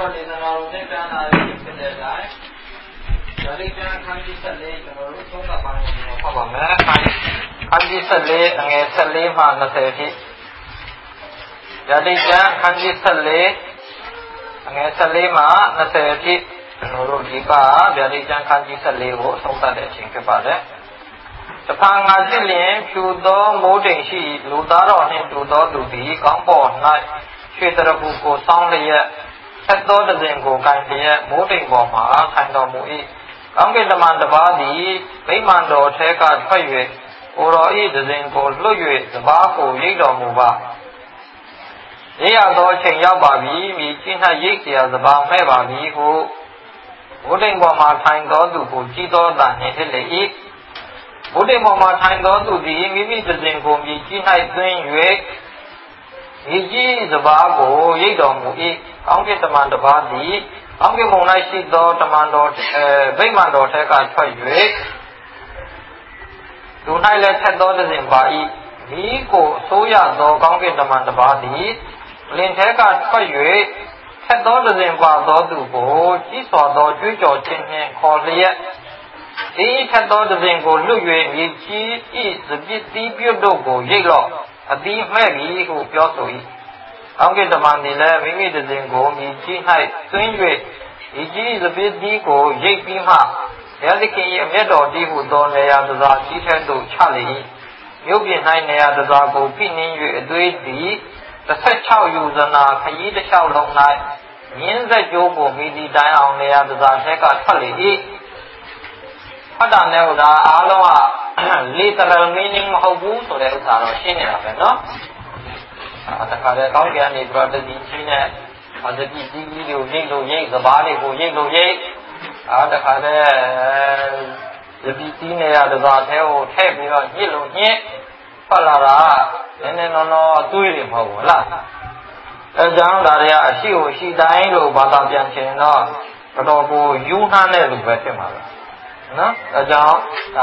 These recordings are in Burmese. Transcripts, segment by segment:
တော့ဒေသနာတော်နဲ့ပြန်လာပြီးဖြစ်တဲ့အတိုင်းဒါလေးပြန်ခန်းကြီးဆက်လေးကျွန်တော်တို့သုံးသပ်ပိုင်းကိုဖတ်ပါမယ်ခန်းကြီးဆက်လေးအငယ်14မှ20အထိဒါလေးပြန်ခန်းကြီးဆက်လေးအငယ်14မှ20အထိကျွန်တော်တို့ဒီကဗျာဒိတ်ကျမ်းခန်းကြီး14ကိုသုံးသပ်တဲ့အချိန်ဖြစ်ပါတယ်တဖန်ငါစစ်လျင်ဖြူသောမိုးတိမ်ရှိလူသားတော်နှင့်တူသောသူသည်ကောင်းပေါ်၌ရွှေတရဖူကိုစောင်းလျက်ဆက်သောတစဉ်ကိုကိုင်လျက်မိုးတိမ်ပေါ်မှခိုင်တော်မူ၏ကောင်းကင်တမန်တစ်ပါးသည်ဗိမာန်တော်ထဲကထွက်၍ကိုယ်တော်၏တစဉ်ကိုလွတ်၍စပါးကိုရိတ်တော်မူပါရိတ်ရသောအချိန်ရောက်ပါပြီမြည်ကြီး၌ရိတ်เสียစပါးမဲ့ပါပြီဟုဘုဒ္ဓင်ပေါ်မှာထိုင်သောသူကိုကြည်သောတန်နှင့်ဖြစ်လေ၏ဘုဒ္ဓင်ပေါ်မှာထိုင်သောသူသည်မိမိတစဉ်ကိုမြည်ကြီး၌သွင်း၍မြည်ကြီးစပါးကိုရိတ်တော်မူ၏ကောင်းကင်တမန်တစ်ပါးသည်ကောင်းကင်ဘုံ၌ရှိသောတမန်တော်ဗိမာန်တော်ထဲကထွက်၍သူ၌လည်းထက်သောတစဉ်ပါ၏မိကိုအစိုးရသောကောင်းကင်တမန်တစ်ပါးသည်လင်ထဲကထွက်၍ထက်သောတစဉ်ပါသောသူကိုကြီးစွာသောကြွေးကြော်ခြင်းနှင့်ခေါ်လျက်ဒီထက်သောတစဉ်ကိုလွတ်၍မြေကြီး၏စပစ်သီးပြုတ်တို့ကိုရိတ်လော့အသီးမဲ့ပြီဟုပြောဆို၏ကောင်းကင်တမန်သည်လည်းမိမိတစဉ်ကိုမြေကြီး၌သွင်း၍မြေကြီးစပစ်သီးကိုရိတ်ပြီးမှဘုရားသခင်၏အမျက်တော်တည်းဟုသောနေရာတစားကြီးထဲသို့ချလေ၏မြို့ပြင်၌နေရာတစားကိုဖိနှင်း၍အသွေးသည်16ယူဇနာခရီးတစ်လျှောက်လုံး၌မြင်းဆက်ကြိုးကိုမိဒီတိုင်အောင်နေရာတစားထဲကထွက်လေ၏ဖတ်တာနဲ့ဟိုဒါအားလုံးက literal meaning မဟုတ်ဘူးဆိုတဲ့ဥစ္စာတော့ရှင်းနေတာပဲเนาะတခါတည်းကောင်းကင်ကနေပြီးတော့တတိကြီးနဲ့တတိကြီးကိုရိတ်လို့ရိတ်စပါးတွေကိုရိတ်လို့ရိတ်တခါတည်းတတိကြီးနေရာတစားထဲကိုထည့်ပြီးတော့ညစ်လို့ညစ်ဖတ်လာတာနည်းနည်းနော်အသွေးတွေမဟုတ်ဘူးလားအဲကြောင့်ဒါတွေကအရှိကိုရှိတိုင်းလို့ဘာသာပြန်ချင်တော့တော်တော်ကိုယူနှမ်းတဲ့လူပဲဖြစ်မှာပဲနော်အဲကြောင့်ဒါ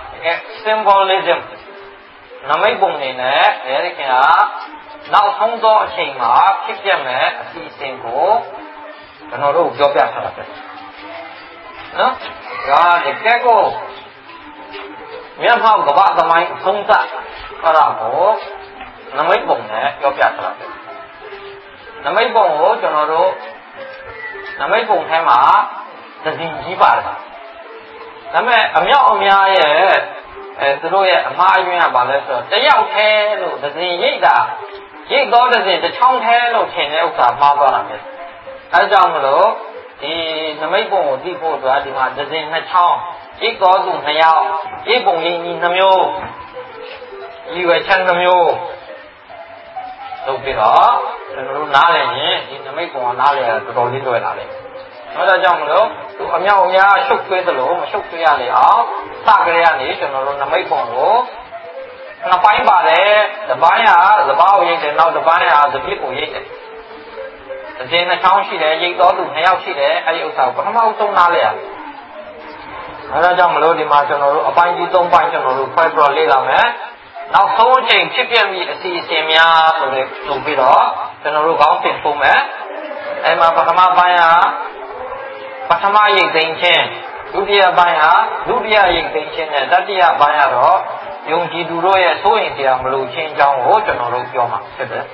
symbolism နမိတ်ပုံနေနဲ့အဲဒီခင်ကနောက်ဆုံးသောအချိန်မှာဖြစ်ပြမဲ့အစီအစဉ်ကိုကျွန်တော်တို့ပြောပြထားတာပဲနော်ဒါတကယ်ကိုမြတ်မောက်ကမ္ဘာသမိုင်းအဆုံးသတ်အဲ့ဒါကိုနမိတ်ပုံနဲ့ပြောပြထားတာပဲနမိတ်ပုံကိုကျွန်တော်တို့နမိတ်ပုံထဲမှာသတိကြီးပါတယ်ဒါပေမဲ့အမြောက်အများရဲ့သူတို့ရဲ့အမှားအယွင်းကဘာလဲဆိုတော့တယောက်တည်းလို့သတိရိတ်တာရိတ်တော့တဲ့တစ်ချောင်းတည်းလို့ထင်တဲ့ဥစ္စာမှားသွားတာပဲအဲကြောင့်မလို့ဒီနမိတ်ပုံကိုသိဖို့အတွက်ဒီမှာသတိနှစ်ချောင်းရိတ်တော်သူ2ယောက်ရိတ်ပုံရင်းကြီး2မျိုးဒီဝချမ်း2မျိုးလုပ်ပြီးတော့ကျွန်တော်တို့နားလည်ရင်ဒီနမိတ်ပုံကနားလည်ရတော်တော်လေးလွယ်လာတယ်နောက်တော့ကြောင့်မလို့သူအမြောက်အများရှုပ်ထွေးသလိုမရှုပ်ထွေးရလေအောင်စကြရကနေကျွန်တော်တို့နမိတ်ပုံကိုနှစ်ပိုင်းပါတယ်တစ်ပိုင်းကစပါးကိုရိတ်တယ်နောက်တစ်ပိုင်းကစပစ်ကိုရိတ်တယ်တစ်ချိန်နှချောင်းရှိတယ်ရိတ်တော်သူ2ယောက်ရှိတယ်အဲဒီဥစ္စာကိုပထမဆုံးနားလည်ရတယ်အဲဒါကြောင့်မလို့ဒီမှာကျွန်တော်တို့အပိုင်းကြီး3ပိုင်းကျွန်တော်တို့ခွဲပြီးတော့လေ့လာမယ်နောက်ဆုံးအချိန်ဖြစ်ပြပြီးအစီအစဉ်များဆိုပြီးတော့ကျွန်တော်တို့ခေါင်းစဉ်ပုံမယ်အဲမှာပထမပိုင်းကပထမရိတ်သိမ်းခြင်းဒုတိယပိုင်းကဒုတိယရိတ်သိမ်းခြင်းနဲ့တတိယပိုင်းကတော့ယုံကြည်သူတို့ရဲ့စိုးရင်တရားမလို့ခြင်းအကြောင်းကိုကျွန်တော်တို့ပြောမှာဖြစ်တယ်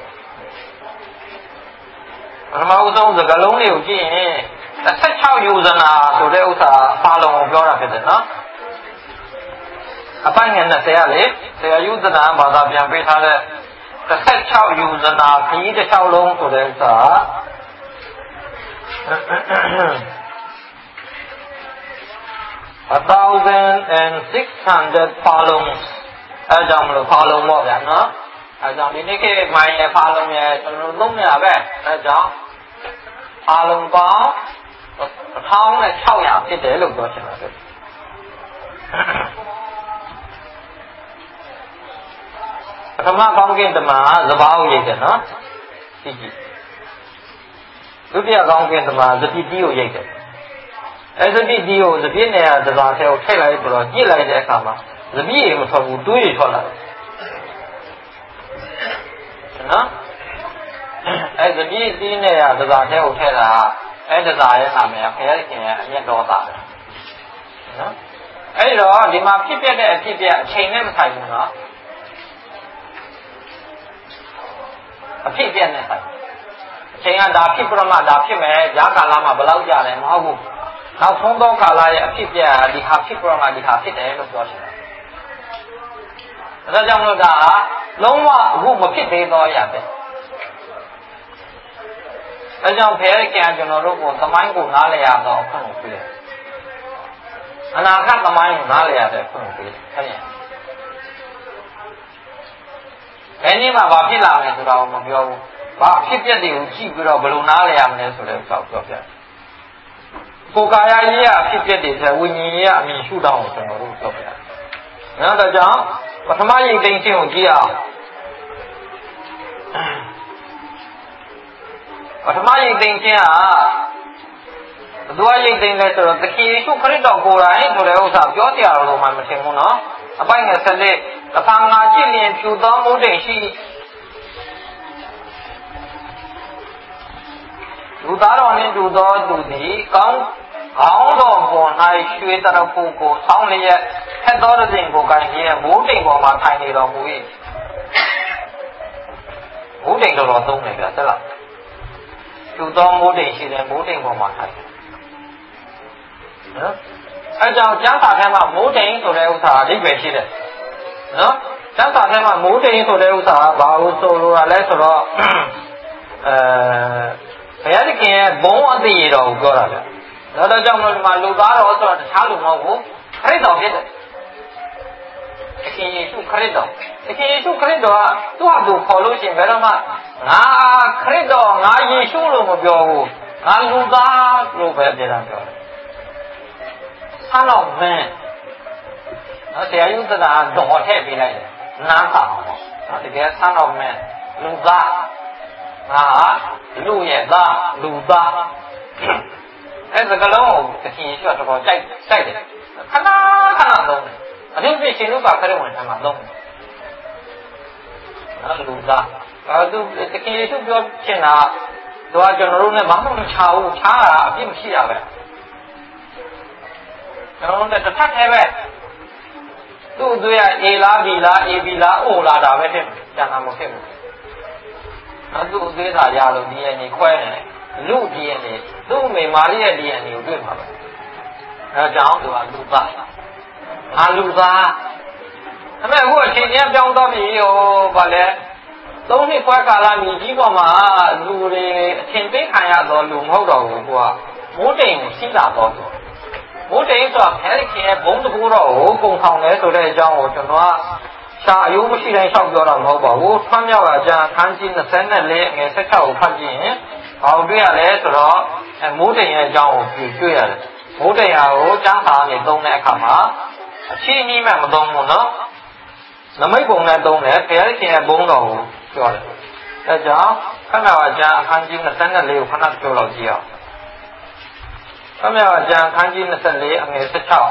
ပထမဦးဆုံးစကားလုံးတွေကိုကြည့်ရင်16ယူဇနာဆိုတဲ့ဥစ္စာပါလုံးကိုပြောတာဖြစ်တယ်နော်အပိုင်းငယ်20ရလေဆရာယူဇနာဘာသာပြန်ပေးထားတဲ့16ယူဇနာခရီးတစ်လျှောက်လုံးဆိုတဲ့ဥစ္စာ1600 ပါလုံးအဲကြောင့်မလို့ပါလုံးပေါ့ဗျာနော်အဲကြောင့်ဒီနေ့ခေတ်မိုင်းရဲ့ပါလုံးရဲ့ကျွန်တော်တို့သုံးရပဲအဲကြောင့်ပါလုံးပေါင်း1600ဖြစ်တယ်လို့ပြောချင်ပါတယ်ပထမကောင်းကင်တမန်စပါးကိုရိတ်တယ်နော်ကြည့်ကြည့်ဒုတိယကောင်းကင်တမန်စပစ်တီးကိုရိတ်တယ်အဲစပစ်တီးကိုစပစ်နေရတစားထဲကိုထည့်လိုက်ပြီးတော့ညှစ်လိုက်တဲ့အခါမှာစပစ်ရေမထွက်ဘူးတွေးရထွက်လာတယ်နော်အဲစပစ်တီးနေရတစားထဲကိုထည့်တာအဲ့ဒါသာရဲ့နာမည်ဘုရားခင်ရဲ့အမျက်တော်သားပဲနော်အဲ့တော့ဒီမှာဖြစ်ပြတဲ့အဖြစ်ပြအချိန်နဲ့မဆိုင်ဘူးနော်အဖြစ်ပြနဲ့ဆိုင်အချိန်ကဒါဖြစ်ပြတော့မှဒါဖြစ်မယ်ဈာကာလမှာဘယ်လောက်ကြာလဲမဟုတ်ဘူးနောက်ဆုံးသောကာလရဲ့အဖြစ်ပြဒီဟာဖြစ်ပြတော့မှဒီဟာဖြစ်တယ်လို့ပြောချင်တယ်ဒါကြောင့်လို့ဒါလုံးဝအခုမဖြစ်သေးသောအရာပဲအဲကြောင့်ဘုရားခင်ကျွန်တော်တို့ကိုသမိုင်းကိုနားလည်ရတော့အခွင့်ကိုပေးတယ်အနာဂတ်သမိုင်းကိုနားလည်ရတဲ့အခွင့်ကိုပေးတယ်ဟုတ်ရဲ့ဘယ်နည်းမှဘာဖြစ်လာမယ်ဆိုတာကိုမပြောဘူးဘာဖြစ်ပျက်တွေကိုကြည့်ပြီးတော့ဘယ်လိုနားလည်ရမလဲဆိုတဲ့ဥစ္စာကိုပြောပြတယ်ကိုယ်ကာယရေးရဖြစ်ပျက်တွေဆိုဝိညာဉ်ရေးရအမြင်ရှုထောင့်ကိုကျွန်တော်တို့ပြောပြတယ်နောက်တော့ကြောင့်ပထမရိတ်သိမ်းခြင်းကိုကြည့်အောင်ပထမရိတ်သိမ်းခြင်းဟာဘယ်သူရိတ်သိမ်းလဲဆိုတော့သခင်ယေရှုခရစ်တော်ကိုယ်တိုင်ဆိုတဲ့ဥစ္စာပြောကြရတော့မှမထင်ဘူးနော်အပိုင်ငယ်ဆက်လက်တဖန်ငါကြည့်လျင်ဖြူသောမိုးတိမ်ရှိလူသားတော်နှင့်တူသောသူသည်ကောင်းတော်ပေါ်၌ရွှေတရဖူကိုဆောင်းလျက်ထက်သောတဲ့ကိုကိုင်ခြင်းမိုးတိမ်ပေါ်မှာထိုင်နေတော်မူ၏မိုးတိမ်တော်သုံးတယ်ဗျာဆက်လားဖြူသောမိုးတိမ်ရှိတယ်မိုးတိမ်ပေါ်မှာထိုင်နော်အဲကြောင့်ကျမ်းစာထဲမှာမိုးတိမ်ဆိုတဲ့ဥစ္စာအဓိပ္ပာယ်ရှိတယ်နော်ကျမ်းစာထဲမှာမိုးတိမ်ဆိုတဲ့ဥစ္စာဘာလို့ဆိုလိုတာလဲဆိုတော့ဘုရားသခင်ရဲ့ဘုံအသိရတော်ကိုပြောတာဗျ။ဒါကြောင့်မလို့ဒီမှာလူသားတော်ဆိုတာတခြားလူမဟုတ်ဘူးခရစ်တော်ဖြစ်တယ်။သခင်ယေရှုခရစ်တော်သခင်ယေရှုခရစ်တော်ကသူ့ဟာသူခေါ်လို့ရှိရင်ဘယ်တော့မှငါခရစ်တော်ငါယေရှုလို့မပြောဘူး။ငါလူသားလို့ပဲပြောတာပြောတယ်။ Son of Man နော်တရားရုပ်သတာတော်ထည့်ပေးလိုက်တယ်။နားဆောင်နော်တကယ် Son of Man လူသားငါလူရဲ့သားလူသားအဲ့ဒါကလုံးသခင်ယေရှုတော်ကြိုက်တယ်ခဏသုံးတယ်အရင်ကရှင်လူကခရစ်ဝင်ထမ်းမှာသုံးတယ်နော်လူသားသူသခင်ယေရှုပြောချင်တာသူကကျွန်တော်တို့နဲ့ဘာမှမချဘူးချားတာအပြစ်မရှိတာပဲကျွန်တော်တို့နဲ့တစ်ထပ်သေးပဲသူ့အသွေးကအေလားဘီလားအေဘီလားအိုလားဒါပဲဖြစ်ကျန်တာမဖြစ်ဘူးသူ့အသေးသာရလို့ DNA ခွဲနေတယ်လူ DNA သူ့မိမာရီရဲ့ DNA ကိုတွေ့မှာပဲအဲဒါကြောင့်သူကလူသားငါလူသားဒါပေမဲ့အခုအချိန်ချင်းပြောင်းတော့ပြီဟိုဗာလဲသုံးနှစ်ခွဲကာလမြေကြီးပေါ်မှာလူတွေအထင်သေးခံရတော့လူမဟုတ်တော့ဘူးသူကမိုးတိမ်ကိုရှိတာတော့သူမိုးတိမ်ဆိုတာဖဲခင်ရဲ့ဘုံတကူတော့ကိုကုံဆောင်တယ်ဆိုတဲ့အကြောင်းကိုကျွန်တော်ကရှာအယိုးမရှိတိုင်းလျှောက်ပြောတာမဟုတ်ပါဘူး။ထွန်းမြောက်အကျမ်းအခန်းကြီး24ငယ်16ကိုဖတ်ကြည့်ရင်ဘာတွေ့ရလဲဆိုတော့မိုးတိမ်ရဲ့အကြောင်းကိုတွေ့ရတယ်။မိုးတိမ်ဟာကိုကျမ်းစာနဲ့သုံးတဲ့အခါမှာအချင်းကြီးမှမသုံးဘူးနော်။နမိတ်ပုံနဲ့သုံးတယ်ဘုရားရှင်ရဲ့ဘုန်းတော်ကိုပြောတယ်။အဲကြောင့်ထွန်းမြောက်အကျမ်းအခန်းကြီး24ကိုခဏပြောလောက်ကြည့်အောင်။ထွန်းမြောက်အကျမ်းအခန်းကြီး24ငယ်16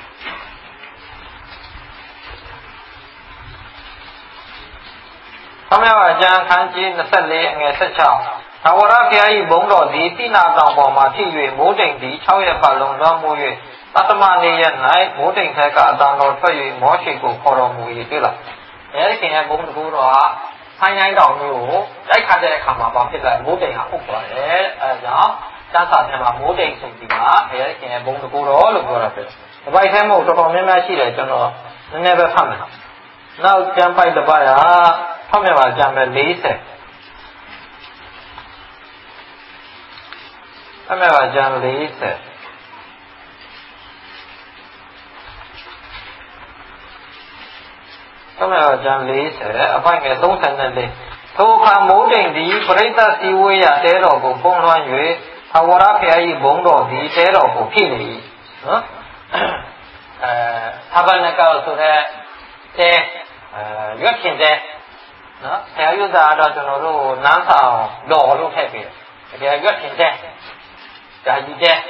ဆမေဝါကျမ်းခန်းကြီး24ငယ်16သာဝရဘုရား၏ဘုန်းတော်သည်တိနာတောင်ပေါ်မှဖြစ်၍မိုးတိမ်သည်6ရက်ပတ်လုံးလွှမ်းမိုး၍တတ္တမနေ့ရက်၌မိုးတိမ်ထက်ကအတန်တော်ထွက်၍မောရှိကိုခေါ်တော်မူ၏တွေ့လားအဲဒီခင်ရဲ့ဘုန်းတော်တော်ကဆိုင်းတိုင်းတောင်မျိုးကိုတိုက်ခတ်တဲ့အခါမှာဘာဖြစ်လဲမိုးတိမ်ဟာပုတ်သွားတယ်အဲဒါကြောင့်ကျမ်းစာထဲမှာမိုးတိမ်ဆိုပြီးမှအဲဒီခင်ရဲ့ဘုန်းတော်လို့ပြောတာဖြစ်ဒီပိုက်ထဲမှာတော်တော်များများရှိတယ်ကျွန်တော်နည်းနည်းပဲဖတ်မယ်နောက်ကျမ်းပိုက်တစ်ပိုက်ဟာဖတ်မြပါကျမ်းပဲ40ဖတ်မြပါကျမ်း40ဖတ်မြပါကျမ်း40အပိုက်ငယ်34ထိုအခါမိုးတိမ်သည်ပရိသတ်စည်းဝေးရာတဲတော်ကိုဖုံးလွှမ်း၍သာဝရဘုရား၏ဘုန်းတော်သည်တဲတော်ကိုဖြစ်နေ၏နော်သာဘနကောဆိုတဲ့တဲရွက်ခင်တဲ့နော်ဆရာယူသားတော့ကျွန်တော်တို့နန်းဆောင်တော်လို့ထည့်ပေးတယ်တကယ်ရွက်ခင်တဲ့ဓာကြီးတဲ့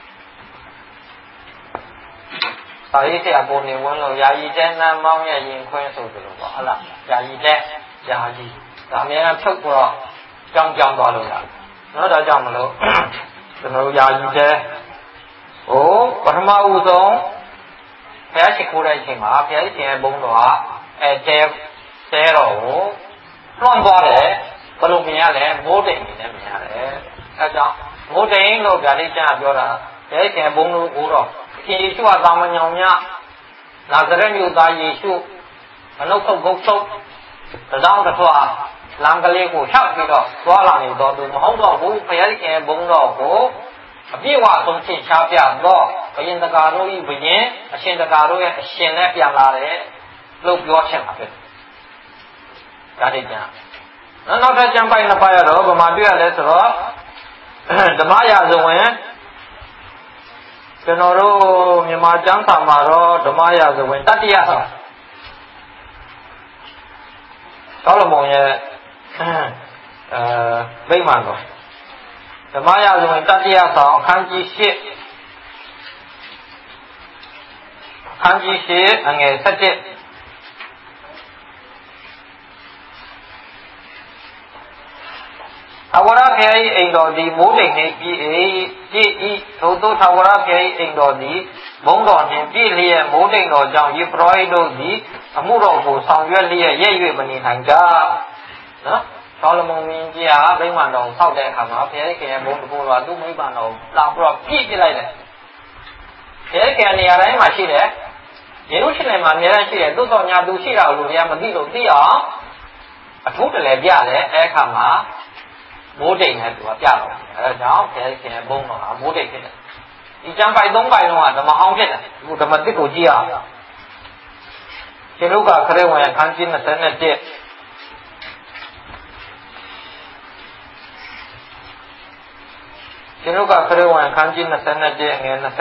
ဒါရေးဆရာပုံနေဝန်းလို့ယာယီတဲ့နန်းမောင်းရဲ့ရင်ခွင်းဆိုသလိုပေါ့ဟုတ်လားယာယီတဲ့ယာယီဒါအများအားဖြုတ်တော့ကြောင်းသွားလို့ရတယ်နော်ဒါကြောင့်မလို့ကျွန်တော်တို့ယာယူတဲ့ဟိုပထမဦးဆုံးဘုရားရှိခိုးတဲ့အချိန်မှာဘုရားရှင်ရဲ့ဘုန်းတော်ကတဲတော်ကိုလွှမ်းသွားတယ်ဘယ်လိုမြင်ရလဲမိုးတိမ်နေနဲ့မြင်ရတယ်အဲကြောင့်မိုးတိမ်လို့ဗျာဒိတ်ကျမ်းပြောတာဘုရားရှင်ဘုန်းတော်ကိုတော့ရှင်ယေရှုကသာမညောင်မြနာဇရက်မြို့သားယေရှုအနုဆုတ်ဂုတ်ဆုတ်တောင်းတစ်ထွာလမ်းကလေးကိုဖြတ်ပြီးတော့သွားလာနေတော့သူမဟုတ်တော့ဘူးဘုရားရှင်ဘုန်းတော်ကိုအပြည့်အဝဆုံးဖြင့်ရှားပြတော့ဘယင်တကာတို့ဤဘယင်အရှင်တကာတို့ရဲ့အရှင်နဲ့ပြန်လာတယ်လို့ပြောချင်ပါပဲဒါတိတ်ကျမ်းနောက်ထပ်ကျမ်းပိုက်နှစ်ပိုက်ရတော့ဗမာတွေ့ရလဲဆိုတော့ဓမ္မရာဇဝင်ကျွန်တော်တို့မြန်မာကျမ်းစာမှာတော့ဓမ္မရာဇဝင်တတိယဆောင်သောလမုန်ရဲ့ဗိမာန်တော်ဓမ္မရာဇဝင်တတိယဆောင်အခန်းကြီး8အခန်းကြီး8အငယ်17ထာဝရဘုရား၏အိမ်တော်သည်မိုးတိမ်နှင့်ပြည့်၏သို့သောထာဝရဘုရား၏အိမ်တော်သည်ဘုန်းတော်နှင့်ပြည့်လျက်မိုးတိမ်တော်ကြောင့်ယေဘရဟိတို့သည်အမှုတော်ကိုဆောင်ရွက်လျက်ရဲ့၍မနေနိုင်ကြနော်သောလမုန်မင်းကြီးဟာဗိမာန်တော်ဆောက်တဲ့အခါမှာဘုရားခင်ရဲ့ဘုန်းတကူတော်သူ့မိဘတော်လာပြီးတော့ပြည့်ပြလိုက်တယ်ဘုရားခင်နေရာတိုင်းမှာရှိတယ်ယေရုရှလင်မှာအများကြီးရှိတယ်သို့တော်ညာသူရှိတာကိုလည်းမသိလို့သိအောင်အထူးတလည်းပြတယ်အဲ့အခါမှာမိုးတိမ်နဲ့သူကပြတော့အဲဒါကြောင့်ဘုရားရှင်ဘုန်းတော်ကမိုးတိမ်ဖြစ်တယ်ဒီကျမ်းပိုက်၃ပိုက်လုံးကဓမ္မဟောင်းဖြစ်တယ်ဒီဓမ္မသစ်ကိုကြည့်ရအောင်ရှင်လုကာခရစ်ဝင်အခန်းကြီး21ရှင်လုကာခရစ်ဝင်အခန်းကြီး21အငယ်29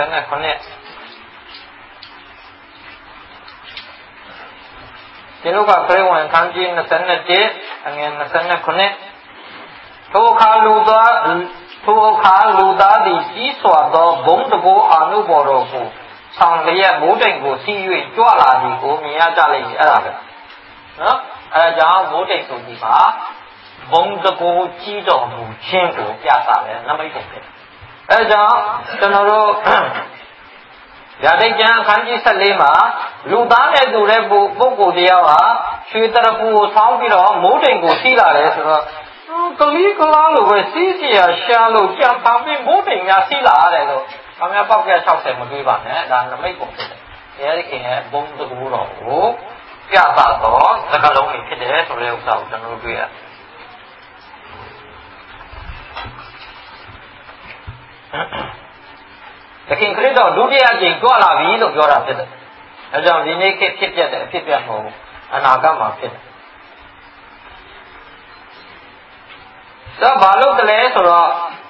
ရှင်လုကာခရစ်ဝင်အခန်းကြီး21အငယ်29ထိုအခါလူသားသည်ကြီးစွာသောဘုံတကိုးအာနုဘော်တော်ကိုဆောင်လျက်မိုးတိမ်ကိုစီး၍ကြွလာသည်ကိုမြင်ရကြလိမ့်မည်အဲ့ဒါပဲနော်အဲဒါကြောင့်မိုးတိမ်ဆိုပြီးပါဘုံတကိုးကြီးတော်မူခြင်းကိုပြသတယ်နမိတ်ပုံဖြစ်အဲဒါကြောင့်ကျွန်တော်တို့ရာဇိတ်ကျမ်းအခန်းကြီး14မှာလူသားနဲ့တူတဲ့ပုဂ္ဂိုလ်တရားဟာရွှေတရပူကိုဆောင်းပြီးတော့မိုးတိမ်ကိုစီးလာတယ်ဆိုတော့ကလေးကလားလို့ပဲစီးစီရရှာလို့ကြံဖန်ပြီးမိုးတိမ်များစီးလာရတယ်လို့ခင်ဗျားပေါက်က60မတွေးပါနဲ့ဒါနမိတ်ပုံဖြစ်တယ်။အဲဒီခင်ရဲ့ဘုံတကူတော်ကိုပြသတော့သကလုံးတွေဖြစ်တယ်ဆိုတဲ့ဥစ္စာကိုကျွန်တော်တို့တွေ့ရတယ်။သခင်ခရစ်တော်ဒုတိယအကြိမ်ကြွလာပြီလို့ပြောတာဖြစ်တယ်။အဲကြောင့်ဒီနေ့ခေတ်ဖြစ်ပြတဲ့အဖြစ်ပြမဟုတ်ဘူးအနာဂတ်မှာဖြစ်တယ်။ဒါဘာလို့တလဲဆိုတော့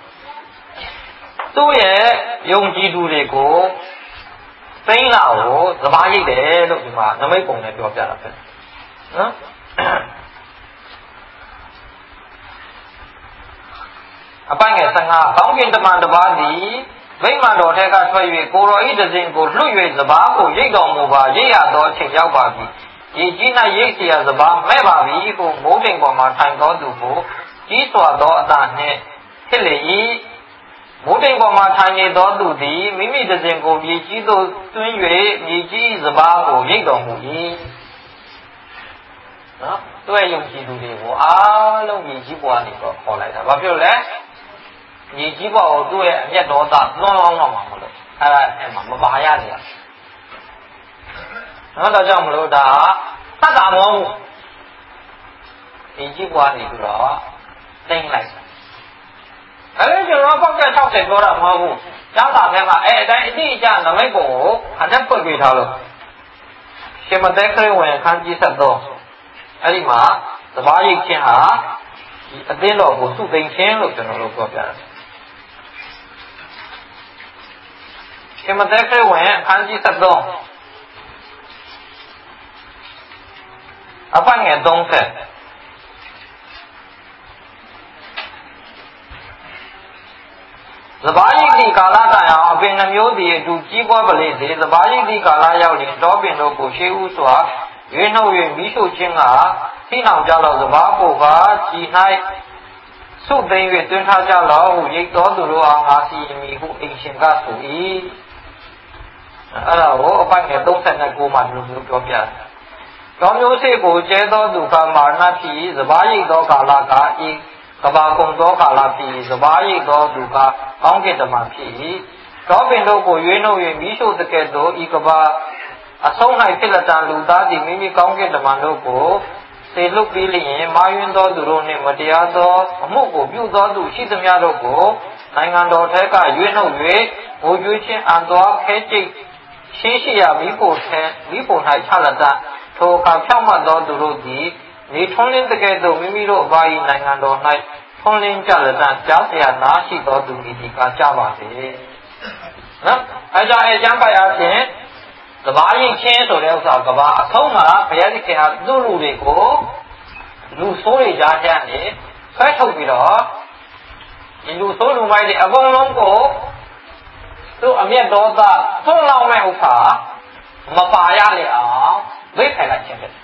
သူ့ရဲ့ယုံကြည်သူတွေကိုသိန်းလာကိုသဘာရိတ်တယ်လို့ဒီမှာနမိတ်ပုံနဲ့ပြောပြတာဖြစ်နော်အပိုင်းငယ်15ကောင်းကင်တမန်တစ်ပါးသည်ဗိမာန်တော်ထက်ကထွက်၍ကိုရောဤတစဉ်ကိုလွှတ်၍စဘာကိုရိတ်တော်မူပါရိတ်ရသောအချိန်ရောက်ပါပြီရေကြီး၌ရိတ်เสียစဘာမဲ့ပါပြီဟုမိုးတိမ်ပေါ်မှာထိုင်တော်သူကိုကြီးစွာသောအသာနှင့်ဖြစ်လေ၏မိုးတိမ်ပေါ်မှာထိုင်နေသောသူသည်မိမိတစဉ်ကိုမြေကြီးသို့သွင်း၍မြေကြီးစဘာကိုရိတ်တော်မူ၏နော်သူ့ရဲ့ယုံကြည်သူတွေကိုအားလုံးမြေကြီးပေါ်ကနေတော့ခေါ်လိုက်တာဘာဖြစ်လို့လဲမြေကြီးပေါ်ကိုသူ့ရဲ့အမျက်ဒေါသလွန်လောင်းတော့မှာမလို့အဲ့ဒါအဲ့မှာမပါရစေရနော်ဒါကြောင့်မလို့ဒါသတ်တာမဟုတ်ဘူးမြေကြီးပေါ်ကနေပြီးတော့သိမ့်လိုက်အဲ့ဒီကျွန်တော်ပေါက်က60ပြောတာမဟုတ်ဘူးကျောင်းသားထဲမှာအဲ့အတိုင်းအတိအကျနမိတ်ပုံကိုအတက်ဖွင့်ပြထားလို့ရှင်မသက်ခရစ်ဝင်ခန်းကြီး73အဲ့ဒီမှာသဘာရိတ်ခြင်းဟာဒီအသင်းတော်ကိုစုသိမ့်ခြင်းလို့ကျွန်တော်တို့ပြောပြတယ်ရှင်မသက်ခရစ်ဝင်ခန်းကြီး73အပိုင်းငယ်30စဘာရိတ်ဒီကာလတိုင်အောင်အပင်နှမျိုးသည်အတူကြီးပွားပလေစေစဘာရိတ်ဒီကာလရောက်ရင်တောပင်တို့ကိုရှေးဥစွာရွေးနှုတ်၍မိရှုခြင်းကဖိနှောင်ကြတော့စဘာပိုကကြည်၌စုသိမ်း၍တွင်ထားကြလောဟုရိတ်တော်သူတို့အားငါစီရင်မည်ဟုအင်ရှင်ကဆို၏အဲ့ဒါကိုအပိုင်ငယ်39မှာဒီလိုမျိုးပြောပြတယ်တော်မျိုးစေကိုကျဲသောသူကမာနဖြစ်၏စပါးရိတ်သောကာလကဤကဘာကုံသောကာလဖြစ်၏စပါးရိတ်သောသူကကောင်းကင်တမန်ဖြစ်၏တော်ပင်တို့ကိုရွေးနှုတ်၍မိရှုတကဲ့သို့ဤကဘာအဆုံး၌ဖြစ်လက်တန်လူသားသည်မိမိကောင်းကင်တမန်တို့ကိုစေလွတ်ပြီးလျင်မာယွင်းသောသူတို့နှင့်မတရားသောအမှုကိုပြုသောသူရှိသမျှတို့ကိုနိုင်ငံတော်ထက်ကရွေးနှုတ်၍ငိုကြွေးခြင်းအံသွားခဲကျိတ်ရှင်းရှိရာမိဖို့၌ချလက်တန်ထိုအခါဖြောင့်မတ်သောသူတို့သည်နေထွန်းလင်းတကဲ့သို့မိမိတို့အပါ၏နိုင်ငံတော်၌ထွန်းလင်းကြလက်တန်ကြားเสียနာရှိသောသူသည်ဒီကကြပါစေနော်အဲကြောင့်အကျမ်းပိုင်အဖြစ်ကဘာရင်ချင်းဆိုတဲ့ဥစ္စာကဘာအဆုံးမှာဘုရားသခင်ဟာသူ့လူတွေကိုလူဆိုးတွေကြားထဲကနေဆွဲထုတ်ပြီးတော့ဒီလူဆိုးလူမိုက်တွေအကုန်လုံးကိုသူ့အမျက်ဒေါသဆုံးလောင်မဲ့ဥစ္စာမပါရလေအောင်ဝိတ်ခိုင်လိုက်ခြင်းပဲ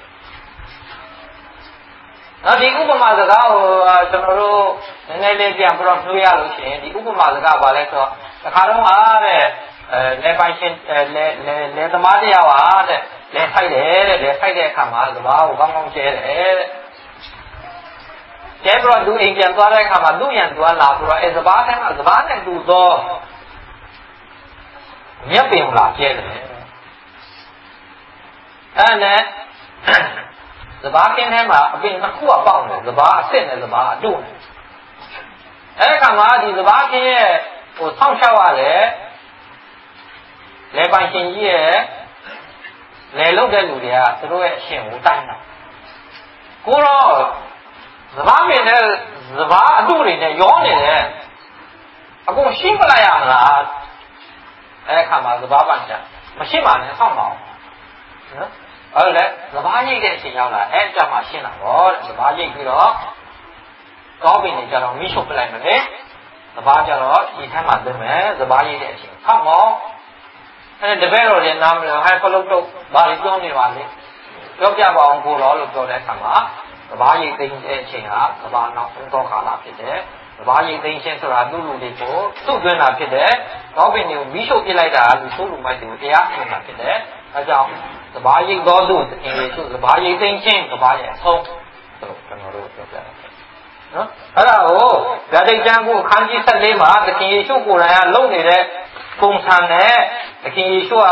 နောက်ဒီဥပမာစကားကိုကျွန်တော်တို့နည်းနည်းလေးပြန်ပြီးတော့နှိုးရလို့ရှိရင်ဒီဥပမာစကားဘာလဲဆိုတော့တစ်ခါတော့အားတဲ့လဲပိုင်ရှင်လဲသမားတရားပါတဲ့လဲဖိုက်တယ်တဲ့လဲဖိုက်တဲ့အခါမှာစဘာကိုကောင်းကောင်းကျဲတယ်တဲ့ကျဲပြီးတော့သူအိမ်ပြန်သွားတဲ့အခါမှာသူ့ရန်သူကလာပြီးတော့စဘာထဲမှာစဘာနဲ့သူသောမြက်ပင်လာကျဲတယ်အဲ့နဲ့စဘာကင်းထဲမှာအပင်တစ်ခုကပေါက်တယ်စဘာအစ်စ်နဲ့စဘာအတုအဲ့ခါမှာဒီစဘာကင်းရဲ့ဟိုဆောင်းလျှောက်ရတယ်လဲပိုင်ရှင်ကြီးရဲ့လဲလုပ်တဲ့လူတွေကသူတို့ရဲ့အရှင်ကိုတိုင်းတာကိုတော့စဘာမင်းနဲ့စဘာအတုတွေနဲ့ရောနေတယ်အကုန်ရှင်းပလိုက်ရမလားအဲ့ခါမှာစဘာပန်ချမရှင်းပါနဲ့ဆောက်ပါအောင်နော်ဟုတ်လေစဘာရိတ်တဲ့အချိန်ရောက်လာအဲ့ကြမှာရှင်းတာပေါ့တဲ့စဘာရိတ်ပြီးတော့ကောင်းပင်တွေကြတော့မိရှုပ်ပလိုက်မယ်လေစဘာကြတော့ဒီထက်မှသိမယ်စဘာရိတ်တဲ့အချိန်ဆောက်မောအဲ့တပည့်တော်လည်းနားမလို့ဟဲ့ဖလုတ်တော့ဘာလို့ပြောနေပါလဲပြောပြပါအောင်ကိုတော်လို့ပြောတဲ့အခါမှာစဘာရိတ်သိမ်းတဲ့အချိန်ဟာစဘာနောက်ဆုံးသောကာလဖြစ်တယ်စဘာရိတ်သိမ်းခြင်းဆိုတာသူ့လူတွေကိုသူ့သွင်းတာဖြစ်တယ်ကောင်းပင်တွေကိုမိရှုပ်ပြလိုက်တာလူဆိုးလူမိုက်တွေကိုတရားအမှန်တာဖြစ်တယ်အဲကြောင့်စဘာရိတ်တော်သူအင်္ဂလိပ်ဆိုစဘာရိတ်သိမ်းခြင်းစဘာရဲ့အဆုံးဆိုကျွန်တော်တို့ပြောပြတာနော်အဲ့ဒါကိုဓာတိတ်ကျမ်းကိုအခန်းကြီး14မှာသခင်ယေရှုကိုယ်တိုင်ကလုပ်နေတဲ့ပုံစံနဲ့သခင်ယေရှုက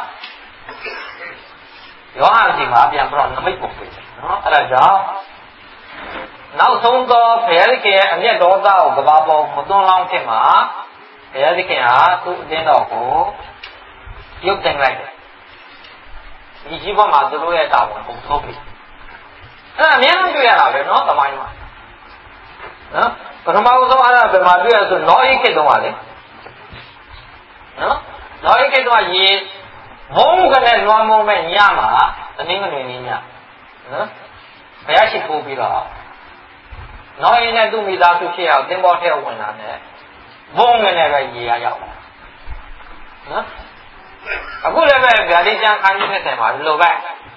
ယောဟန်စီမှာပြန်ပြီးတော့နမိတ်ပုံပေးတယ်နော်အဲ့ဒါကြောင့်နောက်ဆုံးသောဘုရားသခင်ရဲ့အမျက်ဒေါသကိုကဘာပေါ်မသွန်းလောင်းခင်မှာဘုရားသခင်ဟာသူ့အသင်းတော်ကိုရုပ်တင်လိုက်တယ်ဒီကြီးပေါ်မှာသူတို့ရဲ့တာဝန်ပုံထုတ်ပြီအဲ့ဒါအများကြီးတွေ့ရတာပဲနော်သမိုင်းမှာနော်ပထမဆုံးအဲ့ဒါဘယ်မှာတွေ့ရဆိုနောအိခေတ်တုန်းကလေနော်နောအိခေတ်တုန်းကရေမုန်းကနဲ့လွမ်းမုန်းမဲ့ညမှာတင်းငွေနေညနော်ဘုရားရှိခိုးပြီးတော့နောအိနဲ့သူ့မိသားစုဖြစ်အောင်တင်းပေါ်ထဲဝင်လာတယ်မုန်းကနဲ့ပဲရေရရောက်လာနော်အခုလည်းပဲဗျာဒိကျန်ခန်းကြီးဖြစ်တယ်မှာဒီလိုပဲ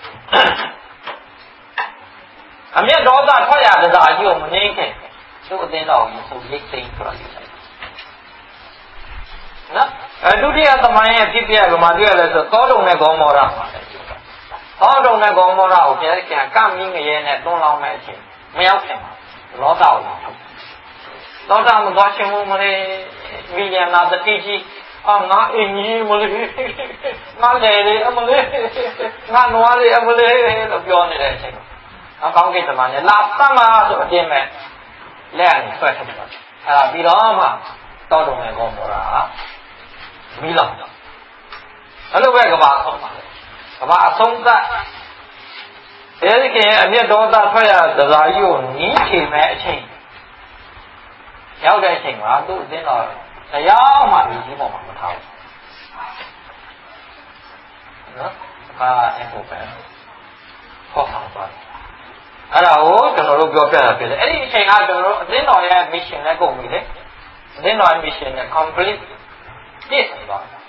အမျက်ဒေါသထွက်ရတဲ့သားကြီးကိုမငြိမ့်ခင်သူ့အသင်းတော်ကိုရိတ်သိမ်းပြလိုက်တယ်နော်ဒုတိယသမိုင်းရဲ့ဖြစ်ပြဘယ်မှာတွေ့ရလဲဆိုသောတုံနဲ့ဂေါမောရမှာသောတုံနဲ့ဂေါမောရကိုဘုရားခင်ကမင်းငရဲနဲ့တွန်းလောင်းမဲ့အချိန်မရောက်ခင်လောကကိုသောတာမသွားရှင်မလေးမိညာနာတတိကြီးငါအင်းကြီးမလေးငါလည်းလေအမလေးငါနွားလေးအမလေးလို့ပြောနေတဲ့အချိန်အကောင်းကိစ္စမှလည်းလာသမ်းပါဆိုအတင်းမဲ့လက်နဲ့ဆွဲထုတ်တယ်အဲ့ဒါပြီးတော့မှတောတုံနဲ့ကောမောတာမိလောက်အဲ့လိုပဲကဘာဆုံးပါလဲကဘာအဆုံးသတ်အဲဒီကအမျက်ဒေါသထွက်ရသစားကြီးကိုနီးချေမဲ့အချိန်ရောက်တဲ့အချိန်မှာသူ့အတင်းတော်တရားမှဒီကြီးပေါ်မှာမထားဘူးနော်အဲ့ဟုတ်ပဲဟောပါအဲ့ဒါကိုကျွန်တော်တို့ပြောပြတာဖြစ်တယ်အဲ့ဒီအချိန်ကကျွန်တော်တို့အသင်းတော်ရဲ့ mission နဲ့ကုန်ပြီလေအသင်းတော်ရဲ့ mission နဲ့ complete ပြည့်စုံသွားတယ်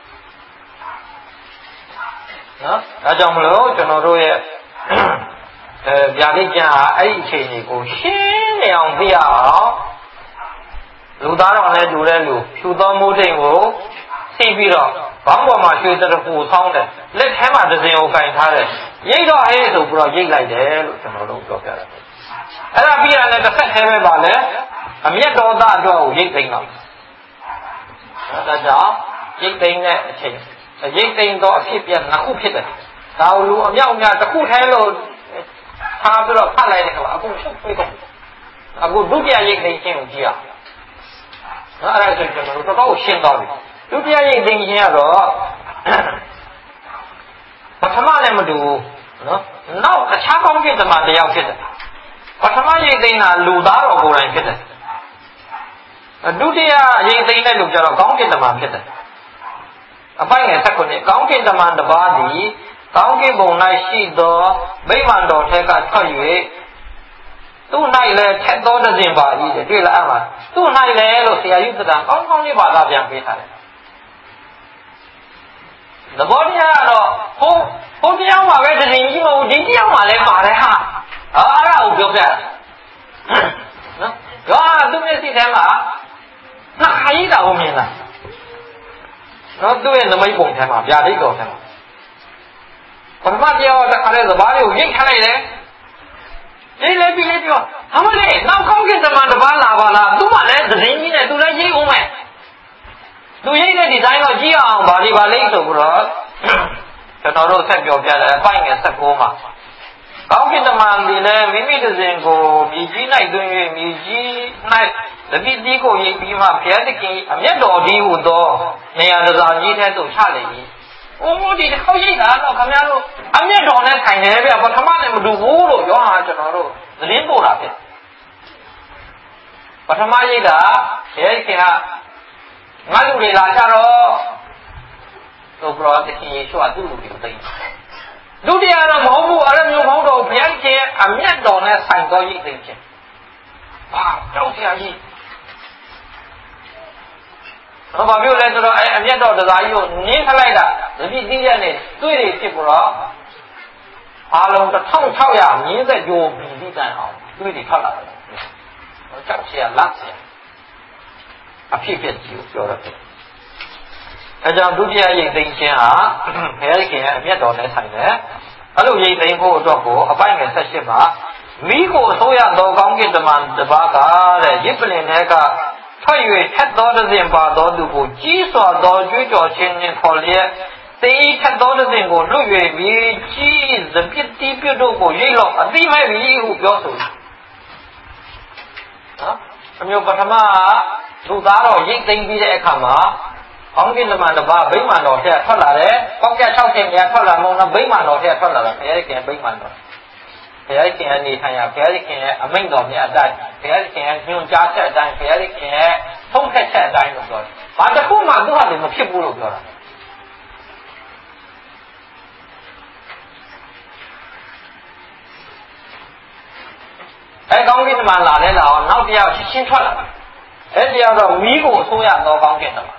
နော်ဒါကြောင့်မလို့ကျွန်တော်တို့ရဲ့ဗျာဒိတ်ကျမ်းဟာအဲ့ဒီအချိန်ကိုရှင်းနေအောင်သိရအောင်လူသားတော်နဲ့တူတဲ့လူဖြူသောမိုးတိမ်ကိုသိပြီးတော့ဘောင်းပေါ်မှာရွှေတရပူဆောင်းတယ်လက်ထဲမှာဒဇင်ကိုကင်ထားတယ်ရိတ်တော့ဟဲ့ဆိုပြီးတော့ရိတ်လိုက်တယ်လို့ကျွန်တော်တို့ပြောပြတယ်အဲ့ဒါပြီးရတယ်တစ်ဆက်သေးပဲပါလေအမျက်တော်သားအတွက်ကိုရိတ်သိမ်းတော့ဒါကြောင့်ရိတ်သိမ်းတဲ့အချိန်ရိတ်သိမ်းတော့အဖြစ်ပြနှစ်ခုဖြစ်တယ်ဒါလူအမြောက်များတစ်ခုထဲလို့ထားပြီးတော့ဖတ်လိုက်တဲ့ခါအခုချုပ်ပြေးကုန်အခုဒုတိယရိတ်သိမ်းခြင်းကိုကြည့်ရအောင်အဲ့ဒါဆိုကျွန်တော်တို့တော်တော်ရှင်းသွားပြီဒုတိယရိတ်သိမ်းခြင်းကတော့ပထမနဲ့မတူဘူးနော်နောက်တခြားကောင်းကင်တမန်တယောက်ဖြစ်တယ်ပထမရိတ်သိမ်းတာလူသားတော်ကိုယ်တိုင်ဖြစ်တယ်ဒုတိယရိတ်သိမ်းတဲ့လူကျတော့ကောင်းကင်တမန်ဖြစ်တယ်အပိုင်းငယ်၁၉ကောင်းကင်တမန်တစ်ပါးသည်ကောင်းကင်ဘုံ၌ရှိသောဗိမာန်တော်ထဲကထွက်၍သူ့၌လည်းထက်သောတခြင်းပါ၏တဲ့တွေ့လားအဲ့မှာသူ့၌လည်းလို့ဆရာယူသတံကောင်းကောင်းလေးဘာသာပြန်ပေးထားတယ်သဘောတရားကတော့ဟိုတရားမှာပဲတခြင်းကြီးမဟုတ်ဒီတရားမှာလည်းပါတယ်ဟာအဲ့ဒါကိုပြောပြတယ်နော်ရောသူမျက်စိထဲမှာနှာခါကြီးတာကိုမြင်လားနော်သူ့ရဲ့နမိတ်ပုံထဲမှာဗျာဒိတ်တော်ထဲမှာပထမတရားတခါလဲသဘာဝကိုရိတ်ထားလိုက်တယ်ရိတ်လိုက်ပြီးလေပြောဟာမလေးနောက်ကောင်းကင်တမန်တစ်ပါးလာပါလားသူမှလည်းသတင်းကြီးနဲ့သူလည်းရိတ်အောင်မယ်သူရိတ်တဲ့ဒီတိုင်းတော့ကြည့်အောင်ဗာဒီပါလိမ့်ဆိုပြီးတော့ကျွန်တော်တို့ဆက်ပြောပြတယ်အပိုင်းငယ်16မှာကောင်းကင်တမန်ဒီလည်းမိမိတစဉ်ကိုမြည်ကြီး၌တွင်၍မြည်ကြီး၌တတိတိကိုရိတ်ပြီးမှဘုရားသခင်အမျက်တော်ဒီဟုသောနေရာတစားကြီးထဲသို့ချလေ၏အိုးဒီတစ်ခေါက်ရိတ်တာတော့ခင်ဗျားတို့အမျက်တော်နဲ့ဆိုင်တယ်ဗျပထမနဲ့မတူဘူးလို့ပြောဟာကျွန်တော်တို့သတင်းပို့တာဖြစ်ပထမရိတ်တာဘုရားခင်ကငါလူတွေလာကြတော့ဆိုပြီးတော့သခင်ယေရှုကသူ့လူတွေကိုသိမ်းဒုတိယတော့မဟုတ်ဘူးအဲ့လိုမျိုးမဟုတ်တော့ဘုရားခင်အမျက်တော်နဲ့ဆိုင်သောရိတ်သိမ်းခြင်းဟာကြောက်စရာကြီးဘာဖြစ်လဲဆိုတော့အမျက်တော်တရားကြီးကိုနင်းထလိုက်တာတပိတိရက်နဲ့တွေ့တွေဖြစ်ပြီးတော့အားလုံး1600မြင်းသက်ကြိုးပြီးပြီးတန်အောင်တွေ့တွေထွက်လာတယ်ကြောက်စရာလက်စရာအဖြစ်ဖြစ်ကြီးကိုပြောရတယ်အဲကြောင့်ဒုတိယရိတ်သိမ်းခြင်းဟာဘုရားခင်ရဲ့အမျက်တော်နဲ့ဆိုင်တယ်အဲ့လိုရိတ်သိမ်းဖို့အတွက်ကိုအပိုင်းငယ်18မှာမိကိုအစိုးရသောကောင်းကင်တမန်တစ်ပါးကတဲ့ရစ်ပလင်ထဲကထွက်၍ထက်သောတခြင်းပါသောသူကိုကြီးစွာသောကြွေးကြော်ခြင်းနှင့်ခေါ်လျက်သေဤထက်သောတခြင်းကိုလွတ်၍မြေကြီးသပြစ်တိပြုတ်တို့ကိုရိတ်လော့အတိမဲ့ပြီဟုပြောဆိုတယ်နော်အမျိုးပထမလူသားတော်ရိတ်သိမ်းပြီးတဲ့အခါမှာအောင်ကင်တမန်တစ်ပါးဗိမာန်တော်ထဲထွက်လာတယ်ပေါက်က60မြတ်ထွက်လာမဟုတ်လားဗိမာန်တော်ထဲထွက်လာတာဘုရားခင်ဗိမာန်တော်ဘုရားခင်အနေထိုင်ရဘုရားခင်ရဲ့အမိန့်တော်မြတ်အတိုင်းဘုရားခင်ရဲ့ညွှန်ကြားချက်အတိုင်းဘုရားခင်ရဲ့ဆုံးဖြတ်ချက်အတိုင်းလို့ပြောတယ်။ဘာတစ်ခုမှသူ့ဟာသူမဖြစ်ဘူးလို့ပြောတာ။အဲကောင်းကင်တမန်လာတဲ့လာတော့နောက်တစ်ယောက်ရှင်းထွက်လာတယ်။အဲဒီတရားတော့မိကိုအစိုးရသောကောင်းကင်တမန်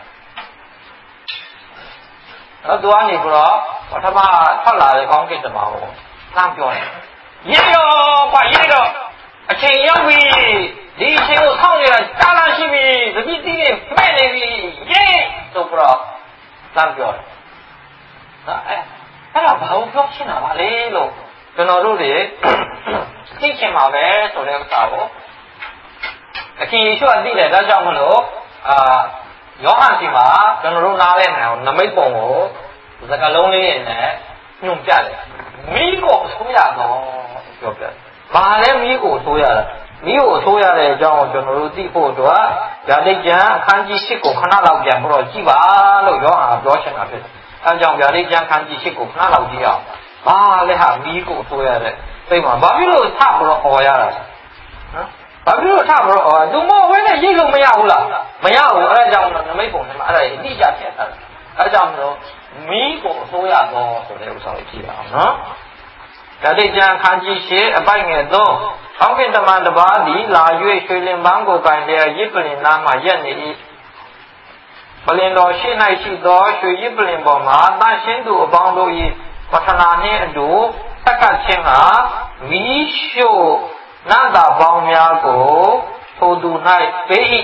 ။သူကနေပြီးတော့ပထမထွက်လာတဲ့ကောင်းကင်တမန်ကိုလှမ်းပြောတယ်။ရေတော့ကွာရေတော့အချိန်ရောက်ပြီဒီအချိန်ကိုဆောင်းနေတာကြားလာရှိပြီတတိတိနဲ့မဲ့နေပြီရေဆိုပြီးတော့လှမ်းပြောတယ်။အဲ့ဒါဘာလို့ပြောချင်တာပါလဲလို့ကျွန်တော်တို့တွေသိချင်ပါပဲဆိုတဲ့ဥစ္စာကိုအခင်ယေရှုကသိတယ်ဒါကြောင့်မလို့ယောဟန်စီမှာကျွန်တော်တို့နားလဲနေအောင်နမိတ်ပုံကိုစကားလုံးလေးနဲ့ညွှန်ပြတယ်မိကိုအစိုးရတော့ပြောပြတယ်ဘာလဲမိကိုအစိုးရတာမိကိုအစိုးရတဲ့အကြောင်းကိုကျွန်တော်တို့သိဖို့အတွက်ဗျာဒိတ်ကျမ်းအခန်းကြီး8ကိုခဏလောက်ပြန်ပြီးတော့ကြည့်ပါလို့ယောဟန်ပြောချင်တာဖြစ်တယ်အဲကြောင့်ဗျာဒိတ်ကျမ်းအခန်းကြီး8ကိုခဏလောက်ကြည့်အောင်ဘာလဲဟာမိကိုအစိုးရတဲ့သိမှာဘာဖြစ်လို့ထပြီးတော့អော်ရတာနော်ဘာဖြစ်လို့ထပြီးတော့អော်သူမဝဲနဲ့ရိတ်လို့မရဘူးလားမရဘူးအဲဒါကြောင့်နမိတ်ပုံထဲမှာအဲ့ဒါအတိအကျထည့်ထားတယ်အဲကြောင့်မလို့မိကိုအစိုးရတော့ဆိုတဲ့ဥစ္စာကိုကြည့်ရအောင်နော်ဒါတိတ်ကျမ်းခန်းကြီးရှိအပိုက်ငယ်3ကောင်းကင်တမန်တစ်ပါးသည်လာ၍ရွှေလင်ပန်းကိုကင်လျက်ရစ်ပလင်နားမှရက်နေ၏ပလင်တော်ရှိ၌ရှိသောရွှေရစ်ပလင်ပေါ်မှာတန်ရှင်းသူအပေါင်းတို့၏ပထနာနှင့်အတူသက်ကချင်းကမီးရှို့နန္တာပေါင်းများကိုထိုသူ၌ပေး၏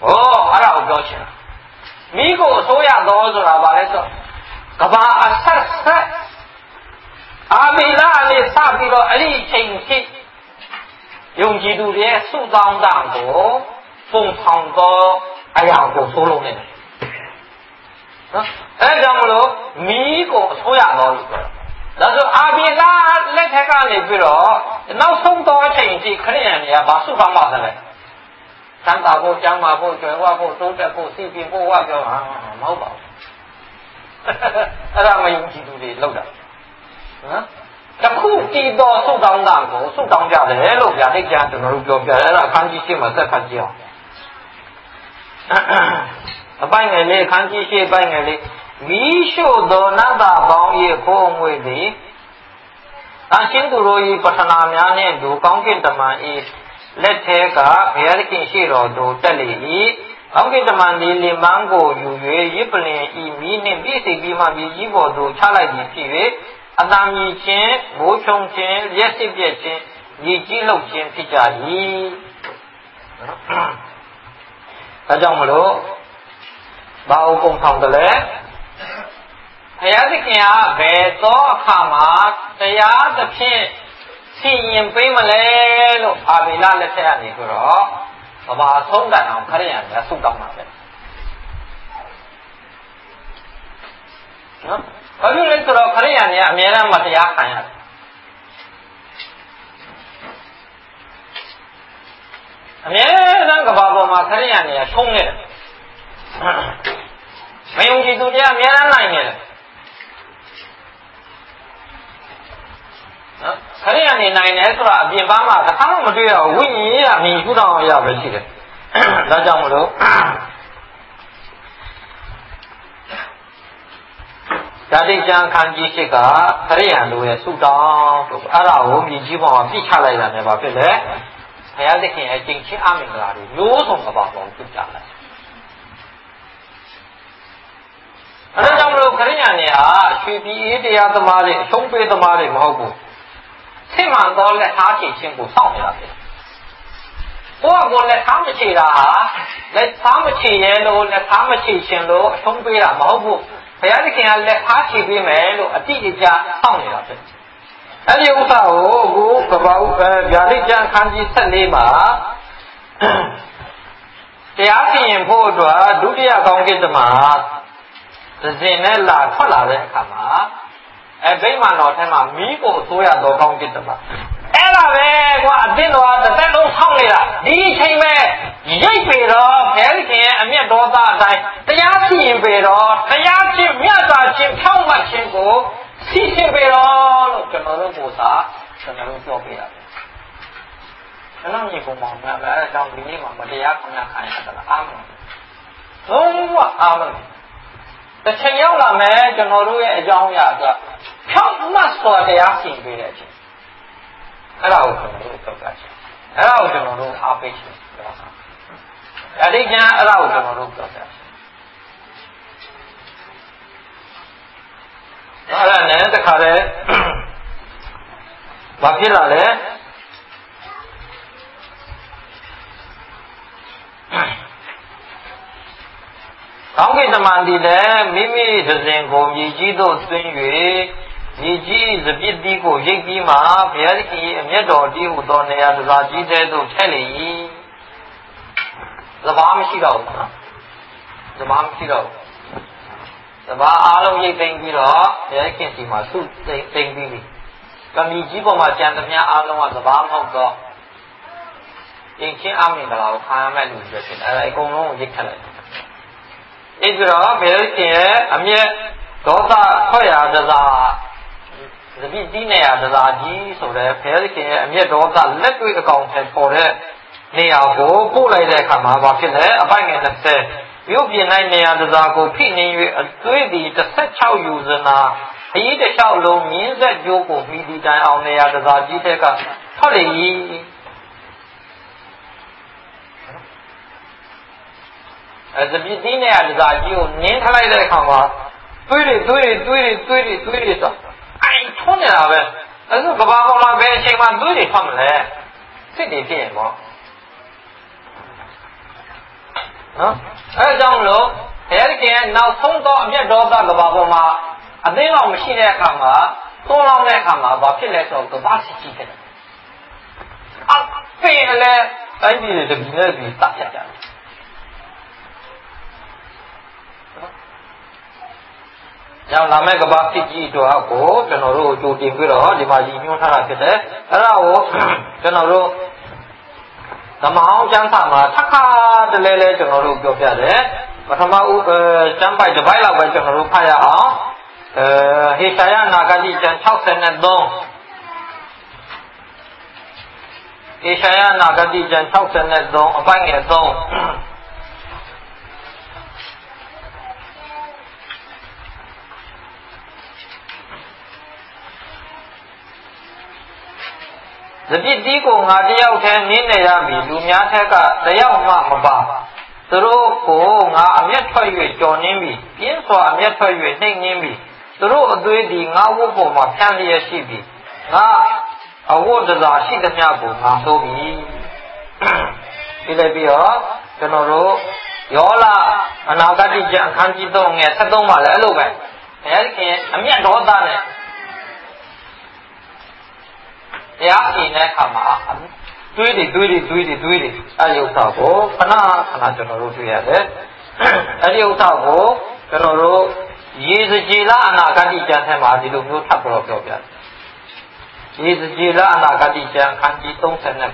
အဲ့ဒါကိုပြောချင်တာမိကိုအစိုးရတော်ဆိုတာဗာလဲဆိုကဘာအဆက်ဆက်အာမီလာအနေစပြီးတော့အဲ့ဒီချိန်ထိယုံကြည်သူတွေရဲ့စုတောင်းတာကိုပုံဆောင်တော့အရာကိုဆိုးလုံးနေတယ်နော်အဲ့ကြောင့်မလို့မိကိုအစိုးရတော်လို့ပြောတာဒါဆိုအာမီလာလက်ထက်ကနေပြီးတော့နောက်ဆုံးတော့အချိန်ထိခရိယန်တွေကဘာစုတောင်းပါသလဲစံတာဖို့ကျမ်းမာဖို့ကျွယ်ဝဖို့တိုးတက်ဖို့စီပင်ဖို့ဝပြောတာမဟုတ်ပါဘူးအဲ့ဒါမယုံကြည်သူတွေလောက်တာနော်တခုတည်တော်ဆုတောင်းတာကိုဆုတောင်းကြတယ်လို့ဗျာဒိတ်ကျန်ကျွန်တော်တို့ပြောပြတယ်အဲ့ဒါအခန်းကြီး၈မှာသက်ဖတ်ကြည့်အောင်အပိုင်းငယ်လေးအခန်းကြီး၈ပိုင်းငယ်လေးမီးရှို့သောနတ်သားပေါင်း၏ခိုးငွေသည်အရှင်သူတို့၏ပထနာများနှင့်ဒူကောင်းကင်တမန်၏လက်ထဲကဘုရားသခင်ရှိတော်သူတက်လေ၏ကောင်းကင်တမန်သည်လင်မန်းကိုယူ၍ရစ်ပလင်ဤမီးနှင့်ပြည့်စုံပြီးမှမြေကြီးပေါ်သို့ချလိုက်သည်ဖြစ်၍အတံမြည်ခြင်းမိုးချုံခြင်းရက်စစ်ပြည့်ခြင်းမြေကြီးလှုပ်ခြင်းဖြစ်ကြ၏ဒါကြောင့်မလို့ဘာအုပ်ပုံဆောင်တယ်လဲဘုရားသခင်ကဘယ်သောအခါမှာတရားသဖြင့်စီရင်ပေးမလဲလို့အာဘိလလက်ထက်ကနေဆိုတော့ဘာဆုံးတိုင်အောင်ခရိယန်ကဆုတောင်းတာပဲနော်ဘာလို့လဲဆိုတော့ခရိယန်တွေကအများအားမတရားခံရတယ်အများအားကဘာပေါ်မှာခရိယန်တွေကရှုံးနေတယ်မယုံကြည်သူတွေကအများအားနိုင်နေတယ်ခရိယန်နေနိုင်တယ်ဆိုတာအပြင်ပန်းမှာတစ်ခါမှမတွေ့ရဘူးဝိညာဉ်ရေးကမြင်ခုတောင်ရပဲရှိတယ်ဒါကြောင့်မလို့ဓာတိကျမ်းခန်းကြီးရှိကခရိယန်တို့ရဲ့ဆုတောင်းတို့အဲ့ဒါကိုမြည်ကြီးပေါ်မှာပြစ်ချလိုက်တာနဲ့ပါဖြစ်လေဘုရားသခင်ရဲ့ကျင့်ချင်းအမင်္ဂလာတွေမျိုးစုံကပါပေါ်ပြစ်ချလိုက်အဲ့ဒါကြောင့်မလို့ခရိယန်တွေဟာရွှေပြည်အေးတရားသမားတွေအရှုံးပေးသမားတွေမဟုတ်ဘူးစိတ်မှန်တော့လက်ထားချေခြင်းကိုစောင့်နေတာဖြစ်ဘုရားကလက်ထားမချေတာဟာလက်ထားမချေရဲလို့လက်ထားမချေခြင်းလို့အဆုံးပေးတာမဟုတ်ဘူးဘုရားသခင်ကလက်ထားချေပေးမယ်လို့အတိအကျစောင့်နေတာဖြစ်အဲ့ဒီဥစ္စာကိုကဘာဥဗျာဒိတ်ကျမ်းခန်းကြီး14မှာတရားစီရင်ဖို့အတွက်ဒုတိယကောင်းကင်တမန်သဇင်နဲ့လာထွက်လာတဲ့အခါမှာဗိမာန်တော်ထဲမှာမီးကိုဆိုးရတော့ကောင်းကင်တမန်အဲ့ဒါပဲကွာအတင်းတော်တစ်သက်လုံးဆောင်းနေတာဒီအချိန်ပဲရိတ်ပေတော့ဘုရားခင်ရဲ့အမျက်တော်သားအတိုင်းတရားစီရင်ပေတော့တရားချင်းမြတ်စွာချင်းဖြောင့်မတ်ခြင်းကိုစီစဉ်ပေတော့လို့ကျွန်တော်တို့ကိုသာကျွန်တော်တို့ပြောပြရတယ်ကျွန်တော်ညီကောင်မောင်များလည်းအဲဒါကြောင့်ဒီနေ့မှာမတရားခံရတာအာမင်လုံးဝအာမင်တစ်ချိန်ရောက်လာမယ်ကျွန်တော်တို့ရဲ့အကြောင်းအရာအတွက်ဖြောင့်မတ်စွာတရားစီရင်ပေးတဲ့အချိန်အဲ့ဒါကိုကျွန်တော်တို့ပြောပြချင်အဲ့ဒါကိုကျွန်တော်တို့အားပေးချင်အဲ့ဒီကျန်အဲ့ဒါကိုကျွန်တော်တို့ပြောပြချင်အဲ့ဒါနဲ့တခါတည်းဘာဖြစ်လာလဲကောင်းကင်တမန်ဒီလည်းမိမိသဇင်ကိုမြေကြီးသို့သွင်း၍မြေကြီးစပစ်တီးကိုရိတ်ပြီးမှဘုရားသခင်၏အမျက်တော်တည်းဟူသောနေရာတစားကြီးတဲ့သို့ထည့်လေ၏စဘာမရှိတော့ဘူးနော်စဘာမရှိတော့ဘူးစဘာအားလုံးရိတ်သိမ်းပြီးတော့ဘုရားသခင်စီမှာဆုသိမ်းပြီးပြီကမြေကြီးပေါ်မှာကြံသမျှအားလုံးကစဘာမဟုတ်တော့ကျင့်ချင်းအမင်္ဂလာကိုခံရမဲ့လူတွေဖြစ်တယ်အဲအကုန်လုံးကိုရိတ်ခတ်လိုက်အဲ့ဒီတော့ဘုရားရှင်ရဲ့အမျက်ဒေါသထွက်ရာတစားသတိတီးနေရာတစားကြီးဆိုတဲ့ဘုရားရှင်ရဲ့အမျက်ဒေါသလက်တွေ့အကောင်ထဲပေါ်တဲ့နေရာကိုပို့လိုက်တဲ့အခါမှာဘာဖြစ်လဲအပိုင်ငယ်20မြို့ပြင်၌နေရာတစားကိုဖိနှင်း၍အသွေးသည်16ယူဇနာအကြီးတစ်လျှောက်လုံးမြင်းဆက်ကြိုးကိုမိတီတိုင်အောင်နေရာတစားကြီးတဲ့ကထွက်လေ၏သတိတီးနေရာတစားကြီးကိုနင်းထလိုက်တဲ့အခါမှာသွေးတွေဆိုအိုင်ထွန်းနေတာပဲအဲ့ဒါကဘာပေါ်မှာပဲအချိန်မှသွေးတွေထွက်မလဲစစ်တွေဖြစ်ရင်ပေါ့နော်အဲကြောင့်မလို့ဘုရားသခင်နောက်ဆုံးသောအမျက်ဒေါသကဘာပေါ်မှာအသိလောက်မရှိတဲ့အခါမှာသုံးလောင်းတဲ့အခါမှာဘာဖြစ်လဲဆိုတော့ကဘာစစ်ကြီးဖြစ်တယ်အဖေလည်းတိုင်းပြည်တွေတပြည်နဲ့ပြည်တတ်ကြတယ်ကြောင့်လာမဲ့ကဘာစစ်ကြီးတို့ကိုကျွန်တော်တို့ကြိုတင်ပြီးတော့ဒီမှာရည်ညွှန်းထားတာဖြစ်တယ်အဲ့ဒါကိုကျွန်တော်တို့ဓမ္မအောင်ကျမ်းစာမှာတစ်ခါတလဲလဲကျွန်တော်တို့ပြောပြတယ်ပထမကျမ်းပိုက်တစ်ပိုက်လောက်ပဲကျွန်တော်တို့ဖတ်ရအောင်ဟေရှာယနာဂတိကျမ်း63ဟေရှာယနာဂတိကျမ်း63အပိုင်းငယ်3တတိတိကိုငါတယောက်တည်းနင်းနေရပြီလူများထက်ကတယောက်မှမပါသူတို့ကိုငါအမျက်ထွက်၍ကြော်နှင်းပြီပြင်းစွာအမျက်ထွက်၍နှိမ်နှင်းပြီသူတို့အသွေးသည်ငါဝတ်ပေါ်မှာဖြန့်လျက်ရှိပြီငါအဝတ်တစားရှိသမျှကိုငါဆိုးပြီဒီလည်းပြီးတော့ကျွန်တော်တို့ယောလအနာဂတိကျမ်းအခန်းကြီး3ငယ်73မှာလည်းအဲ့လိုပဲဘုရားခင်အမျက်ဒေါသနဲ့တရားအင်းတဲ့အခါမှာတွေးတယ်အဲ့ဒီဥစ္စာကိုခဏကျွန်တော်တို့တွေ့ရတယ်အဲ့ဒီဥစ္စာကိုကျွန်တော်တို့ရေစကြည်လအနာဂတိကျမ်းထဲမှာဒီလိုမျိုးထပ်ပြီးတော့ပြောပြတယ်ရေစကြည်လအနာဂတိကျမ်းအခန်းကြီး39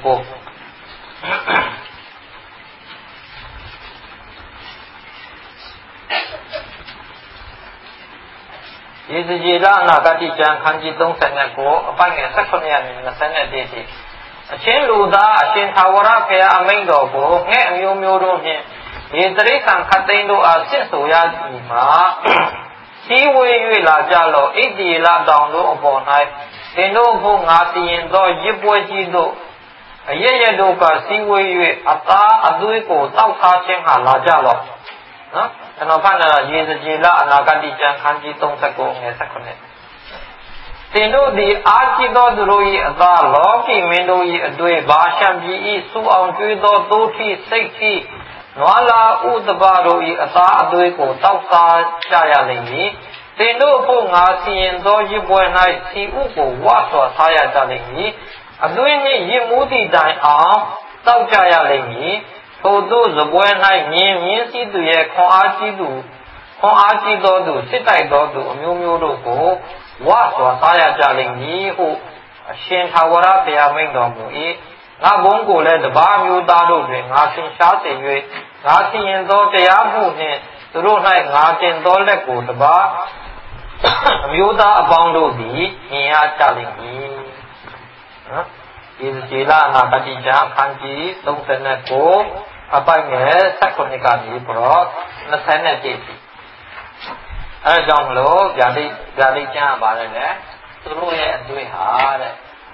ရေစကြည်လအနာဂတိကျမ်းအခန်းကြီး39အပိုင်းငယ်18ရာ21ထိအချင်းလူသားအရှင်သာဝရဘုရားအမိန့်တော်ကိုငှက်အမျိုးမျိုးတို့ဖြင့်ဒီတိရစ္ဆာန်ခတ်သိမ်းတို့အားစစ်ဆိုရသည်မှာစီဝေး၍လာကြလောဣတိလတောင်တို့အပေါ်၌သင်တို့ဘုငါတည်ရင်သောရစ်ပွဲကြီးတို့အရရတို့ကစီဝေး၍အသားအသွေးကိုတောက်ထားခြင်းဟာလာကြလောနော်ကျွန်တော်ဖတ်လာရေစကြည်လအနာဂတိကျမ်းခန်းကြီး39ငယ်18သင်တို့သည်အာကြည့်သောသူတို့၏အသားလောကီမင်းတို့၏အတွေ့ဘာရှံပြည်၏စူအောင်ကျွေးသောသိုးထီစိတ်ထီနွားလာဥဒဘတို့၏အသားအသွေးကိုတောက်စားကြရလိမ့်မည်သင်တို့ဖို့ငါစီရင်သောရစ်ပွဲ၌စီဥကိုဝါစွာစားရကြလိမ့်မည်အသွေးနှင့်ရစ်မှုသည့်တိုင်အောင်တောက်ကြရလိမ့်မည်ထို့သောဇပွဲ၌မြင်းစည်းသူရဲ့ခွန်အားကြီးသောသူစစ်တိုက်သောသူအမျိုးမျိုးတို့ကိုဝါစွာစားရကြလိမ့်မည်ဟုအရှင်သာဝရဘုရားမိန့်တော်မူ၏ငါဘုန်းကိုလည်းတပါးမျိုးသားတို့တွင်ငါသင်ရှားစေ၍ငါစီရင်သောတရားမှုနှင့်သူတို့၌ငါတင်သောလက်ကိုတပါးအမျိုးသားအပေါင်းတို့သည်မြင်ရကြလိမ့်မည်နော်ဒီစေလအနာဂတိကျမ်းအခန်းကြီး39အပိုင်းငယ်19ကနေပြီးတော့20တိအဲကြောင့်မလို့ဗျာဒိကျမ်းပါတယ်လေသူတို့ရဲ့အတွေ့ဟာတဲ့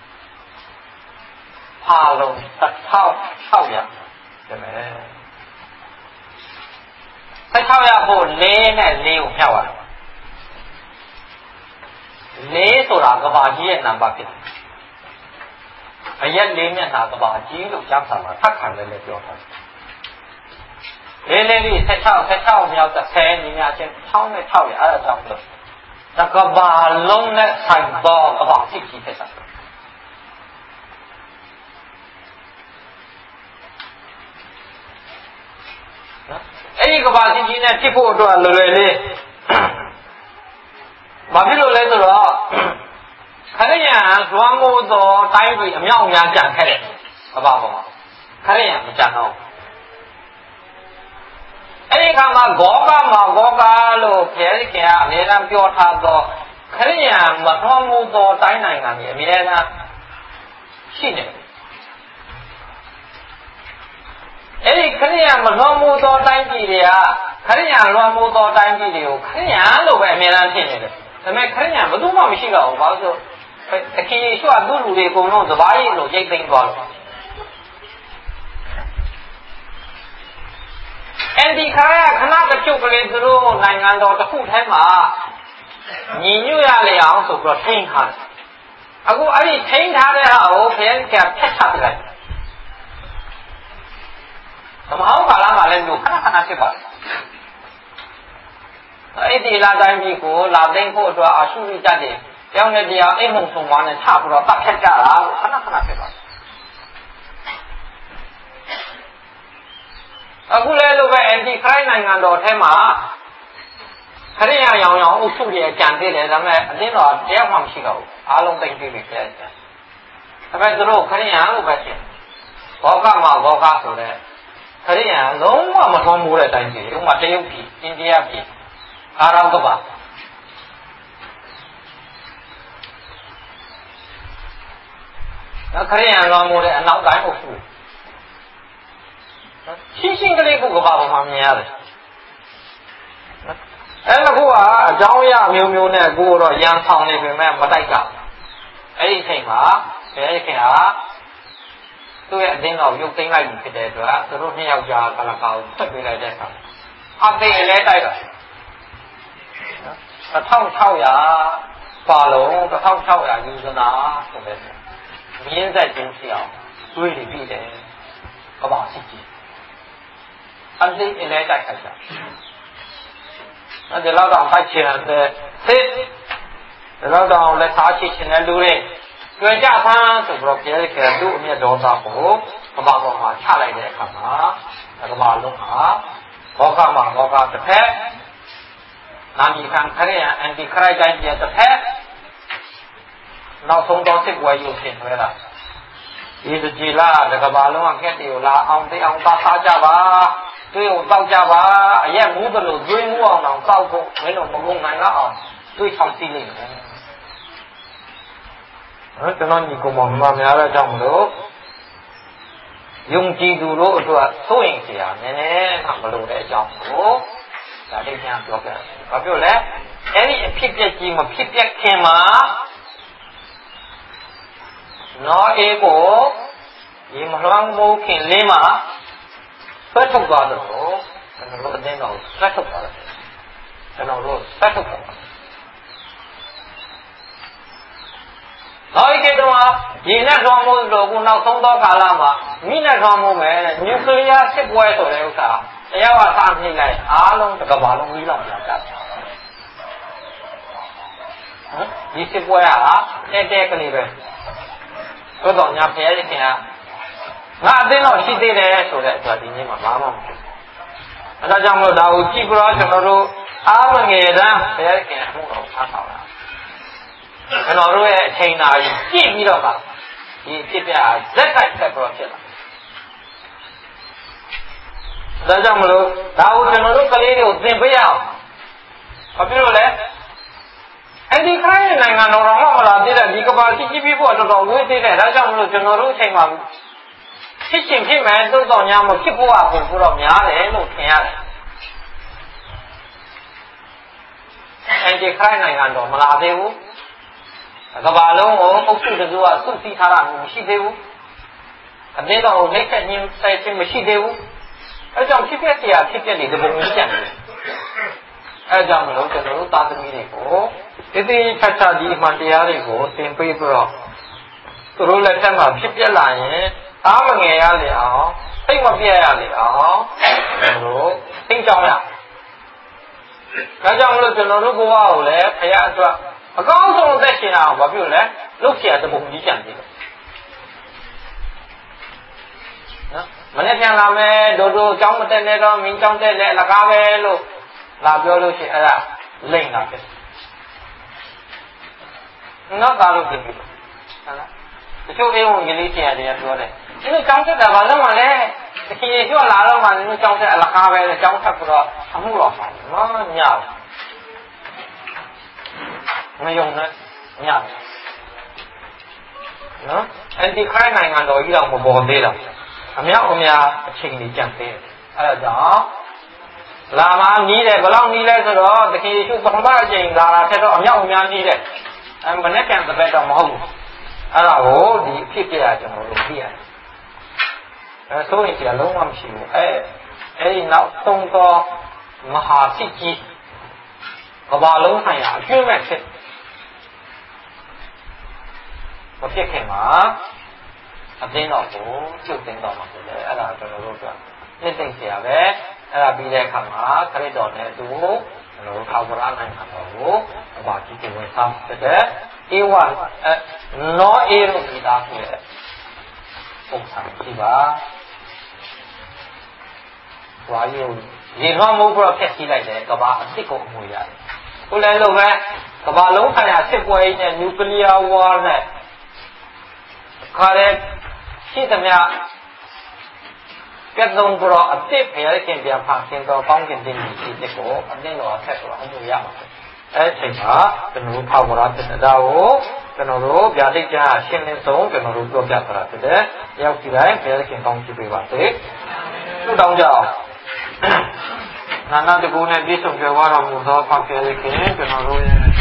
ဖာလုံး1600တယ်မယ်1600ဖို့4နဲ့4ကိုဖြတ်ရတယ်4ဆိုတာကဘာကြီးရဲ့နံပါတ်ဖြစ်တယ်အရက်4မျက်နှာကဘာကြီးလို့ကျမ်းစာမှာထပ်ခံလဲပြောထားတယ်လေး16မြောက်30ညီများချင်း1600အဲ့ဒါကြောင့်လို့တကဘာလုံးနဲ့ဆိုင်တော့ကဘာဖြစ်ဖြစ်ဖြစ်တာအဲ့ဒီကဘာဖြစ်ကြီးနဲ့ဖြစ်ဖို့အတွက်လွယ်လေးဘာဖြစ်လို့လဲဆိုတော့ခရိယံလွှမ်းမိုးသောတိုင်းပြည်အမြောက်အများကြံခဲ့တယ်ကဘာပေါ်မှာခရိယံမကြံတော့အဲ့ဒီခါမှာဂောကလို့ဘုရားရှင်ကအမြဲတမ်းပြောထားသောခရိယံမလွှမ်းမိုးသောတိုင်းနိုင်ငံကြီးအမြဲတမ်းရှိနေတယ်အဲ့ဒီခရိယံမလွှမ်းမိုးသောတိုင်းပြည်တွေကခရိယံလွှမ်းမိုးသောတိုင်းပြည်တွေကိုခရိယံလို့ပဲအမြဲတမ်းဖြစ်နေတယ်ဒါပေမဲ့ခရိယံဘယ်သူမှမရှိတော့ဘူးဘာလို့ဆိုတခင်ယေရှုကသူ့လူတွေအကုန်လုံးစပါးရိတ်လို့ရိတ်သိမ်းသွားလို့အဲ့ဒီခါရခဏတစ်ချုပ်ကလေးသူတို့နိုင်ငံတော်တစ်ခုထဲမှာညီညွတ်ရလေအောင်ဆိုပြီးတော့ထိန်းထားတယ်အခုအဲ့ဒီထိန်းထားတဲ့ဟာကိုဘုရားကဖျက်ချပလိုက်ဓမ္မဟောင်းကာလမှာလည်းမျိုးခဏခဏဖြစ်ပါတယ်အဲ့ဒီလာတိုင်းကြီးကိုလာသိမ့်ဖို့အတွက်အရှုရိတတ်တယ်တယောက်နဲ့တရားအိမ်မုံဆုံးပါနဲ့ချပြီးတော့တတ်ဖြတ်ကြတာခဏခဏဖြစ်ပါတယ်အခုလည်းလိုပဲအန်တီခရိုင်နိုင်ငံတော်ထဲမှာခရိယာရောင်ရောင်အုပ်စုတွေအကြံသေးတယ်ဒါပေမဲ့အတင်းတော်တရားမှမရှိတော့ဘူးအားလုံးသိပြီးပြီပြည့်တယ်ဒါပေမဲ့သူတို့ခရိယာလို့ပဲဖြစ်ဘောကမှာဘောကဆိုတဲ့ခရိယာလုံးဝမထွန်းမိုးတဲ့အတိုင်းကြီးဥပမာတရုတ်ပြည်အိန္ဒိယပြည်အာရောက်ကပါခရိယာလွန်မိုးတဲ့အနောက်တိုင်းအုပ်စုရှင်းရှင်းကလေးကိုကဘာပေါ်မှာမြင်ရတယ်အဲ့ဒါကအကြောင်းအရာမျိုးမျိုးနဲ့ကိုတော့ရန်ဆောင်နေပေမဲ့မတိုက်ကြအဲ့ဒီအချိန်မှာဘယ်ခင်ဟာသူ့ရဲ့အတင်းတော်ရုပ်သိမ်းလိုက်ပြီဖြစ်တဲ့အတွက်သူတို့နှစ်ယောက်ကြားကလကာကိုဆက်ပေးလိုက်တဲ့အခါအသိလဲတိုက်တာ1600ပါလုံး1600ယူဇနာဆိုတဲ့မြင်းဆက်ချင်းစီအောင်တွေးပြီးပြီတယ်ကဘာစီကြီးအသိလဲတိုက်ခိုက်တာဒီလောက်တော့ဖိုက်ချင်တယ်သိဒီလောက်တော့လက်သားချချင်တဲ့လူတွေကြွကြဆန်းဆိုပြီးတော့ပြည့်ခဲ့သူ့အမျက်ဒေါသကိုကဘာပေါ်မှာချလိုက်တဲ့အခါမှာကဘာလုံးဟာဘောကမှာဘောကတစ်ဖက်နာမည်ခံခရိယန်အန်တီခရိုက်တိုင်းရဲ့တစ်ဖက်နောက်ဆုံးတော့စစ်ပွဲရုပ်ရှင်ထွဲတာဒီတကြီးလာတကဘာလုံးကခက်တယ်လာအောင်သိအောင်သားစားကြပါတွေးကိုတောက်ကြပါအရက်မူးသလိုတွေးမှုအောင်တောက်ဖို့မင်းတို့မကုန်နိုင်တော့အောင်တွေးဆောင်စီလိမ့်မယ်ကျွန်တော်ညီကောင်မများတဲ့ကြောင့်မလို့ယုံကြည်သူတို့အတွက်သို့ရင်เสียနည်းနည်းမှမလို့တဲ့အကြောင်းကိုဒါလေးပြန်ပြောပြတယ်။ဘာပြောလဲ။အဲ့ဒီအဖြစ်ပြက်ကြီးမဖြစ်ပြက်ခင်မှာနော်အေးကိုဒီမလွှမ်းမိုးခင်လေးမှာဆွဲထုတ်သွားတယ်လို့ကျွန်တော်တို့အတင်းတော်ဆွဲထုတ်သွားတယ်။ကျွန်တော်တို့ဆွဲထုတ်သွားတယ်။နောက်一个的话，人那装模如果闹送到ကာလမှာမိနဲ့装模မယ်နျူကလ িয়ার စစ်ပွဲဆိုတဲ့ဥစ္စာတရားဝါစာနှိမ့်လိုက်အားလုံးတစ်ကမ္ဘာလုံးကြီးလောက်ပြန်တတ်တယ်ဒီစစ်ပွဲဟာတဲကလေးပဲသို့တော်ညာဖျဲခင်ကငါအသိတော့ရှိသေးတယ်ဆိုတဲ့အတွက်ဒီနေ့မှာဘာမှမဖြစ်အဲဒါကြောင့်မလို့ဒါကိုကြည့်ပြီးတော့ကျွန်တော်တို့အားမငယ်တန်းဖျဲခင်အမှုတော်ထားဆောင်တာကျွန်တော်တို့ရဲ့အချိန်နာကြီးကြည့်ပြီးတော့ပါဒီဖြစ်ပြဇက်တိုက်ဆက်ပြီးတော့ဖြစ်လာဒါကြောင့်မလို့ဒါကိုကျွန်တော်တို့ကလေးတွေကိုသင်ပေးရအောင်ဘာဖြစ်လို့လဲအဲ့ဒီခိုင်းနိုင်ငံတော်တော်မှမလာသေးတဲ့ဒီကဘာကြီးကြီးပြီးဖို့တော်တော်ဝေးသေးတယ်ဒါကြောင့်မလို့ကျွန်တော်တို့အချိန်မှာဖြစ်ရှင်ဖြစ်မယ်သို့တော်ညာမဖြစ်ဖို့အဖို့တော့များတယ်လို့ထင်ရတယ်အဲ့ဒီခိုင်းနိုင်ငံတော်မလာသေးဘူးကဘာလုံးကိုအုပ်စုတစုကစုစည်းထားတာမရှိသေးဘူးအတင်းတော်ကိုလက်ဆက်ညှင်းဆိုင်ခြင်းမရှိသေးဘူးအဲကြောင့်ဖြစ်ဖြစ်တရားဖြစ်ဖြစ်နေတပုံကြီးကြံတယ်အဲကြောင့်မလို့ကျွန်တော်တို့သာသမီတွေကိုဒီတိချာချာဒီမှတရားတွေကိုသင်ပေးပြီးတော့သူတို့လက်ထက်မှာဖြစ်ပြလာရင်အားမငယ်ရလေအောင်စိတ်မပြတ်ရလေအောင်ကျွန်တော်တို့သိကြောင်းရဒါကြောင့်မလို့ကျွန်တော်တို့ဘဝကိုလည်းဖရာအတွက်အကောင်းဆုံးသက်ရှင်အောင်ဘာဖြစ်လဲလုတ်เสียတပုံကြီးကြံသေးတယ်နော်မနေ့ပြန်လာမယ်တို့အကြောင်းမတက်နဲ့တော့မင်းကြောင်းတက်လဲအလကားပဲလို့လာပြောလို့ရှိရင်အဲ့ဒါလိမ့်တာဖြစ်နော်ဒါလို့ဖြစ်ပြီဟုတ်လားတချို့အေးဝင်ကလေးဆရာတွေကပြောတယ်ဒီလိုကြောင်းတက်တာဘာလို့မလဲတခင်ရကျွတ်လာတော့မှဒီလိုကြောင်းတက်အလကားပဲကြောင်းတက်ပြီးတော့အမှုတော်ဆိုင်နော်ညမယုံနဲ့ညနော်အန်တီခရိုင်နိုင်ငံတော်ကြီးတော့မပေါ်သေးလားအမြောက်အများအချိန်ကြီးကြံသေးတယ်အဲဒါကြောင့်လာမနီးတယ်ဘယ်လောက်နီးလဲဆိုတော့တခင်ယေရှုပထမအချိန်လာတာထက်တော့အမြောက်အများနီးတယ်မနေ့ကံတစ်ပတ်တော့မဟုတ်ဘူးအဲ့ဒါကိုဒီဖြစ်ပြရကျွန်တော်တို့သိရတယ်ဆိုရင်ကျလုံးဝမရှိဘူးအဲဒီနောက်သုံးသောမဟာဖြစ်ကြီးကဘာလုံးဆိုင်ရာအကျွမ်းမဲ့ဖြစ်မဖြစ်ခင်မှာအသိတော်ကိုကျုပ်သိမ်းတော်မှာဆိုလေအဲ့ဒါကျွန်တော်တို့ကနှစ်သိမ့်เสียပဲအဲ့ဒါပြီးတဲ့အခါမှာခရစ်တော်နဲ့သူကျွန်တော်တို့ခေါ်ကြနိုင်ငံတော်ကိုဘာကြည့်ကြဝင်ဆောင်တဲ့ဧဝနောဧရုမိသားဆိုတဲ့ပုံစံရှိပါဝါယုရေလွှမ်းမိုးပြီးတော့ဖျက်ဆီးလိုက်တယ်ကမ္ဘာအစ်စ်ကိုအမွေရတယ်ကိုလည်းလို့ပဲကမ္ဘာလုံးဆိုင်ရာစစ်ပွဲနဲ့နျူကလ িয়ার ဝါနဲ့ခါတဲ့ရှိသမျှကဲသုံးပြီးတော့အစ်စ်ဖျက်ခင်ပြန်ဖန်ဆင်းတော့ကောင်းကင်တင်ရှိတဲ့ကိုအတင်းတော်ဆက်ပြီးတော့အမွေရမှာအဲ့ဒီချိန်မှာကျွန်တော်တို့ထောက်ကြတဲ့တရားကိုကျွန်တော်တို့ဗျာဒိတ်ကျမ်းရှင်းလင်းဆုံးကျွန်တော်တို့ပြောပြတာဖြစ်တယ်။ရောက်ကြည့်တိုင်းဘုရားခင်ကောင်းချီးပေးပါစေ။ဆုတောင်းကြအောင်။နာနာတကူနဲ့ပြည့်စုံကြွယ်ဝတော်မူသောဖခင်ကျွန်တော်တို့ရဲ့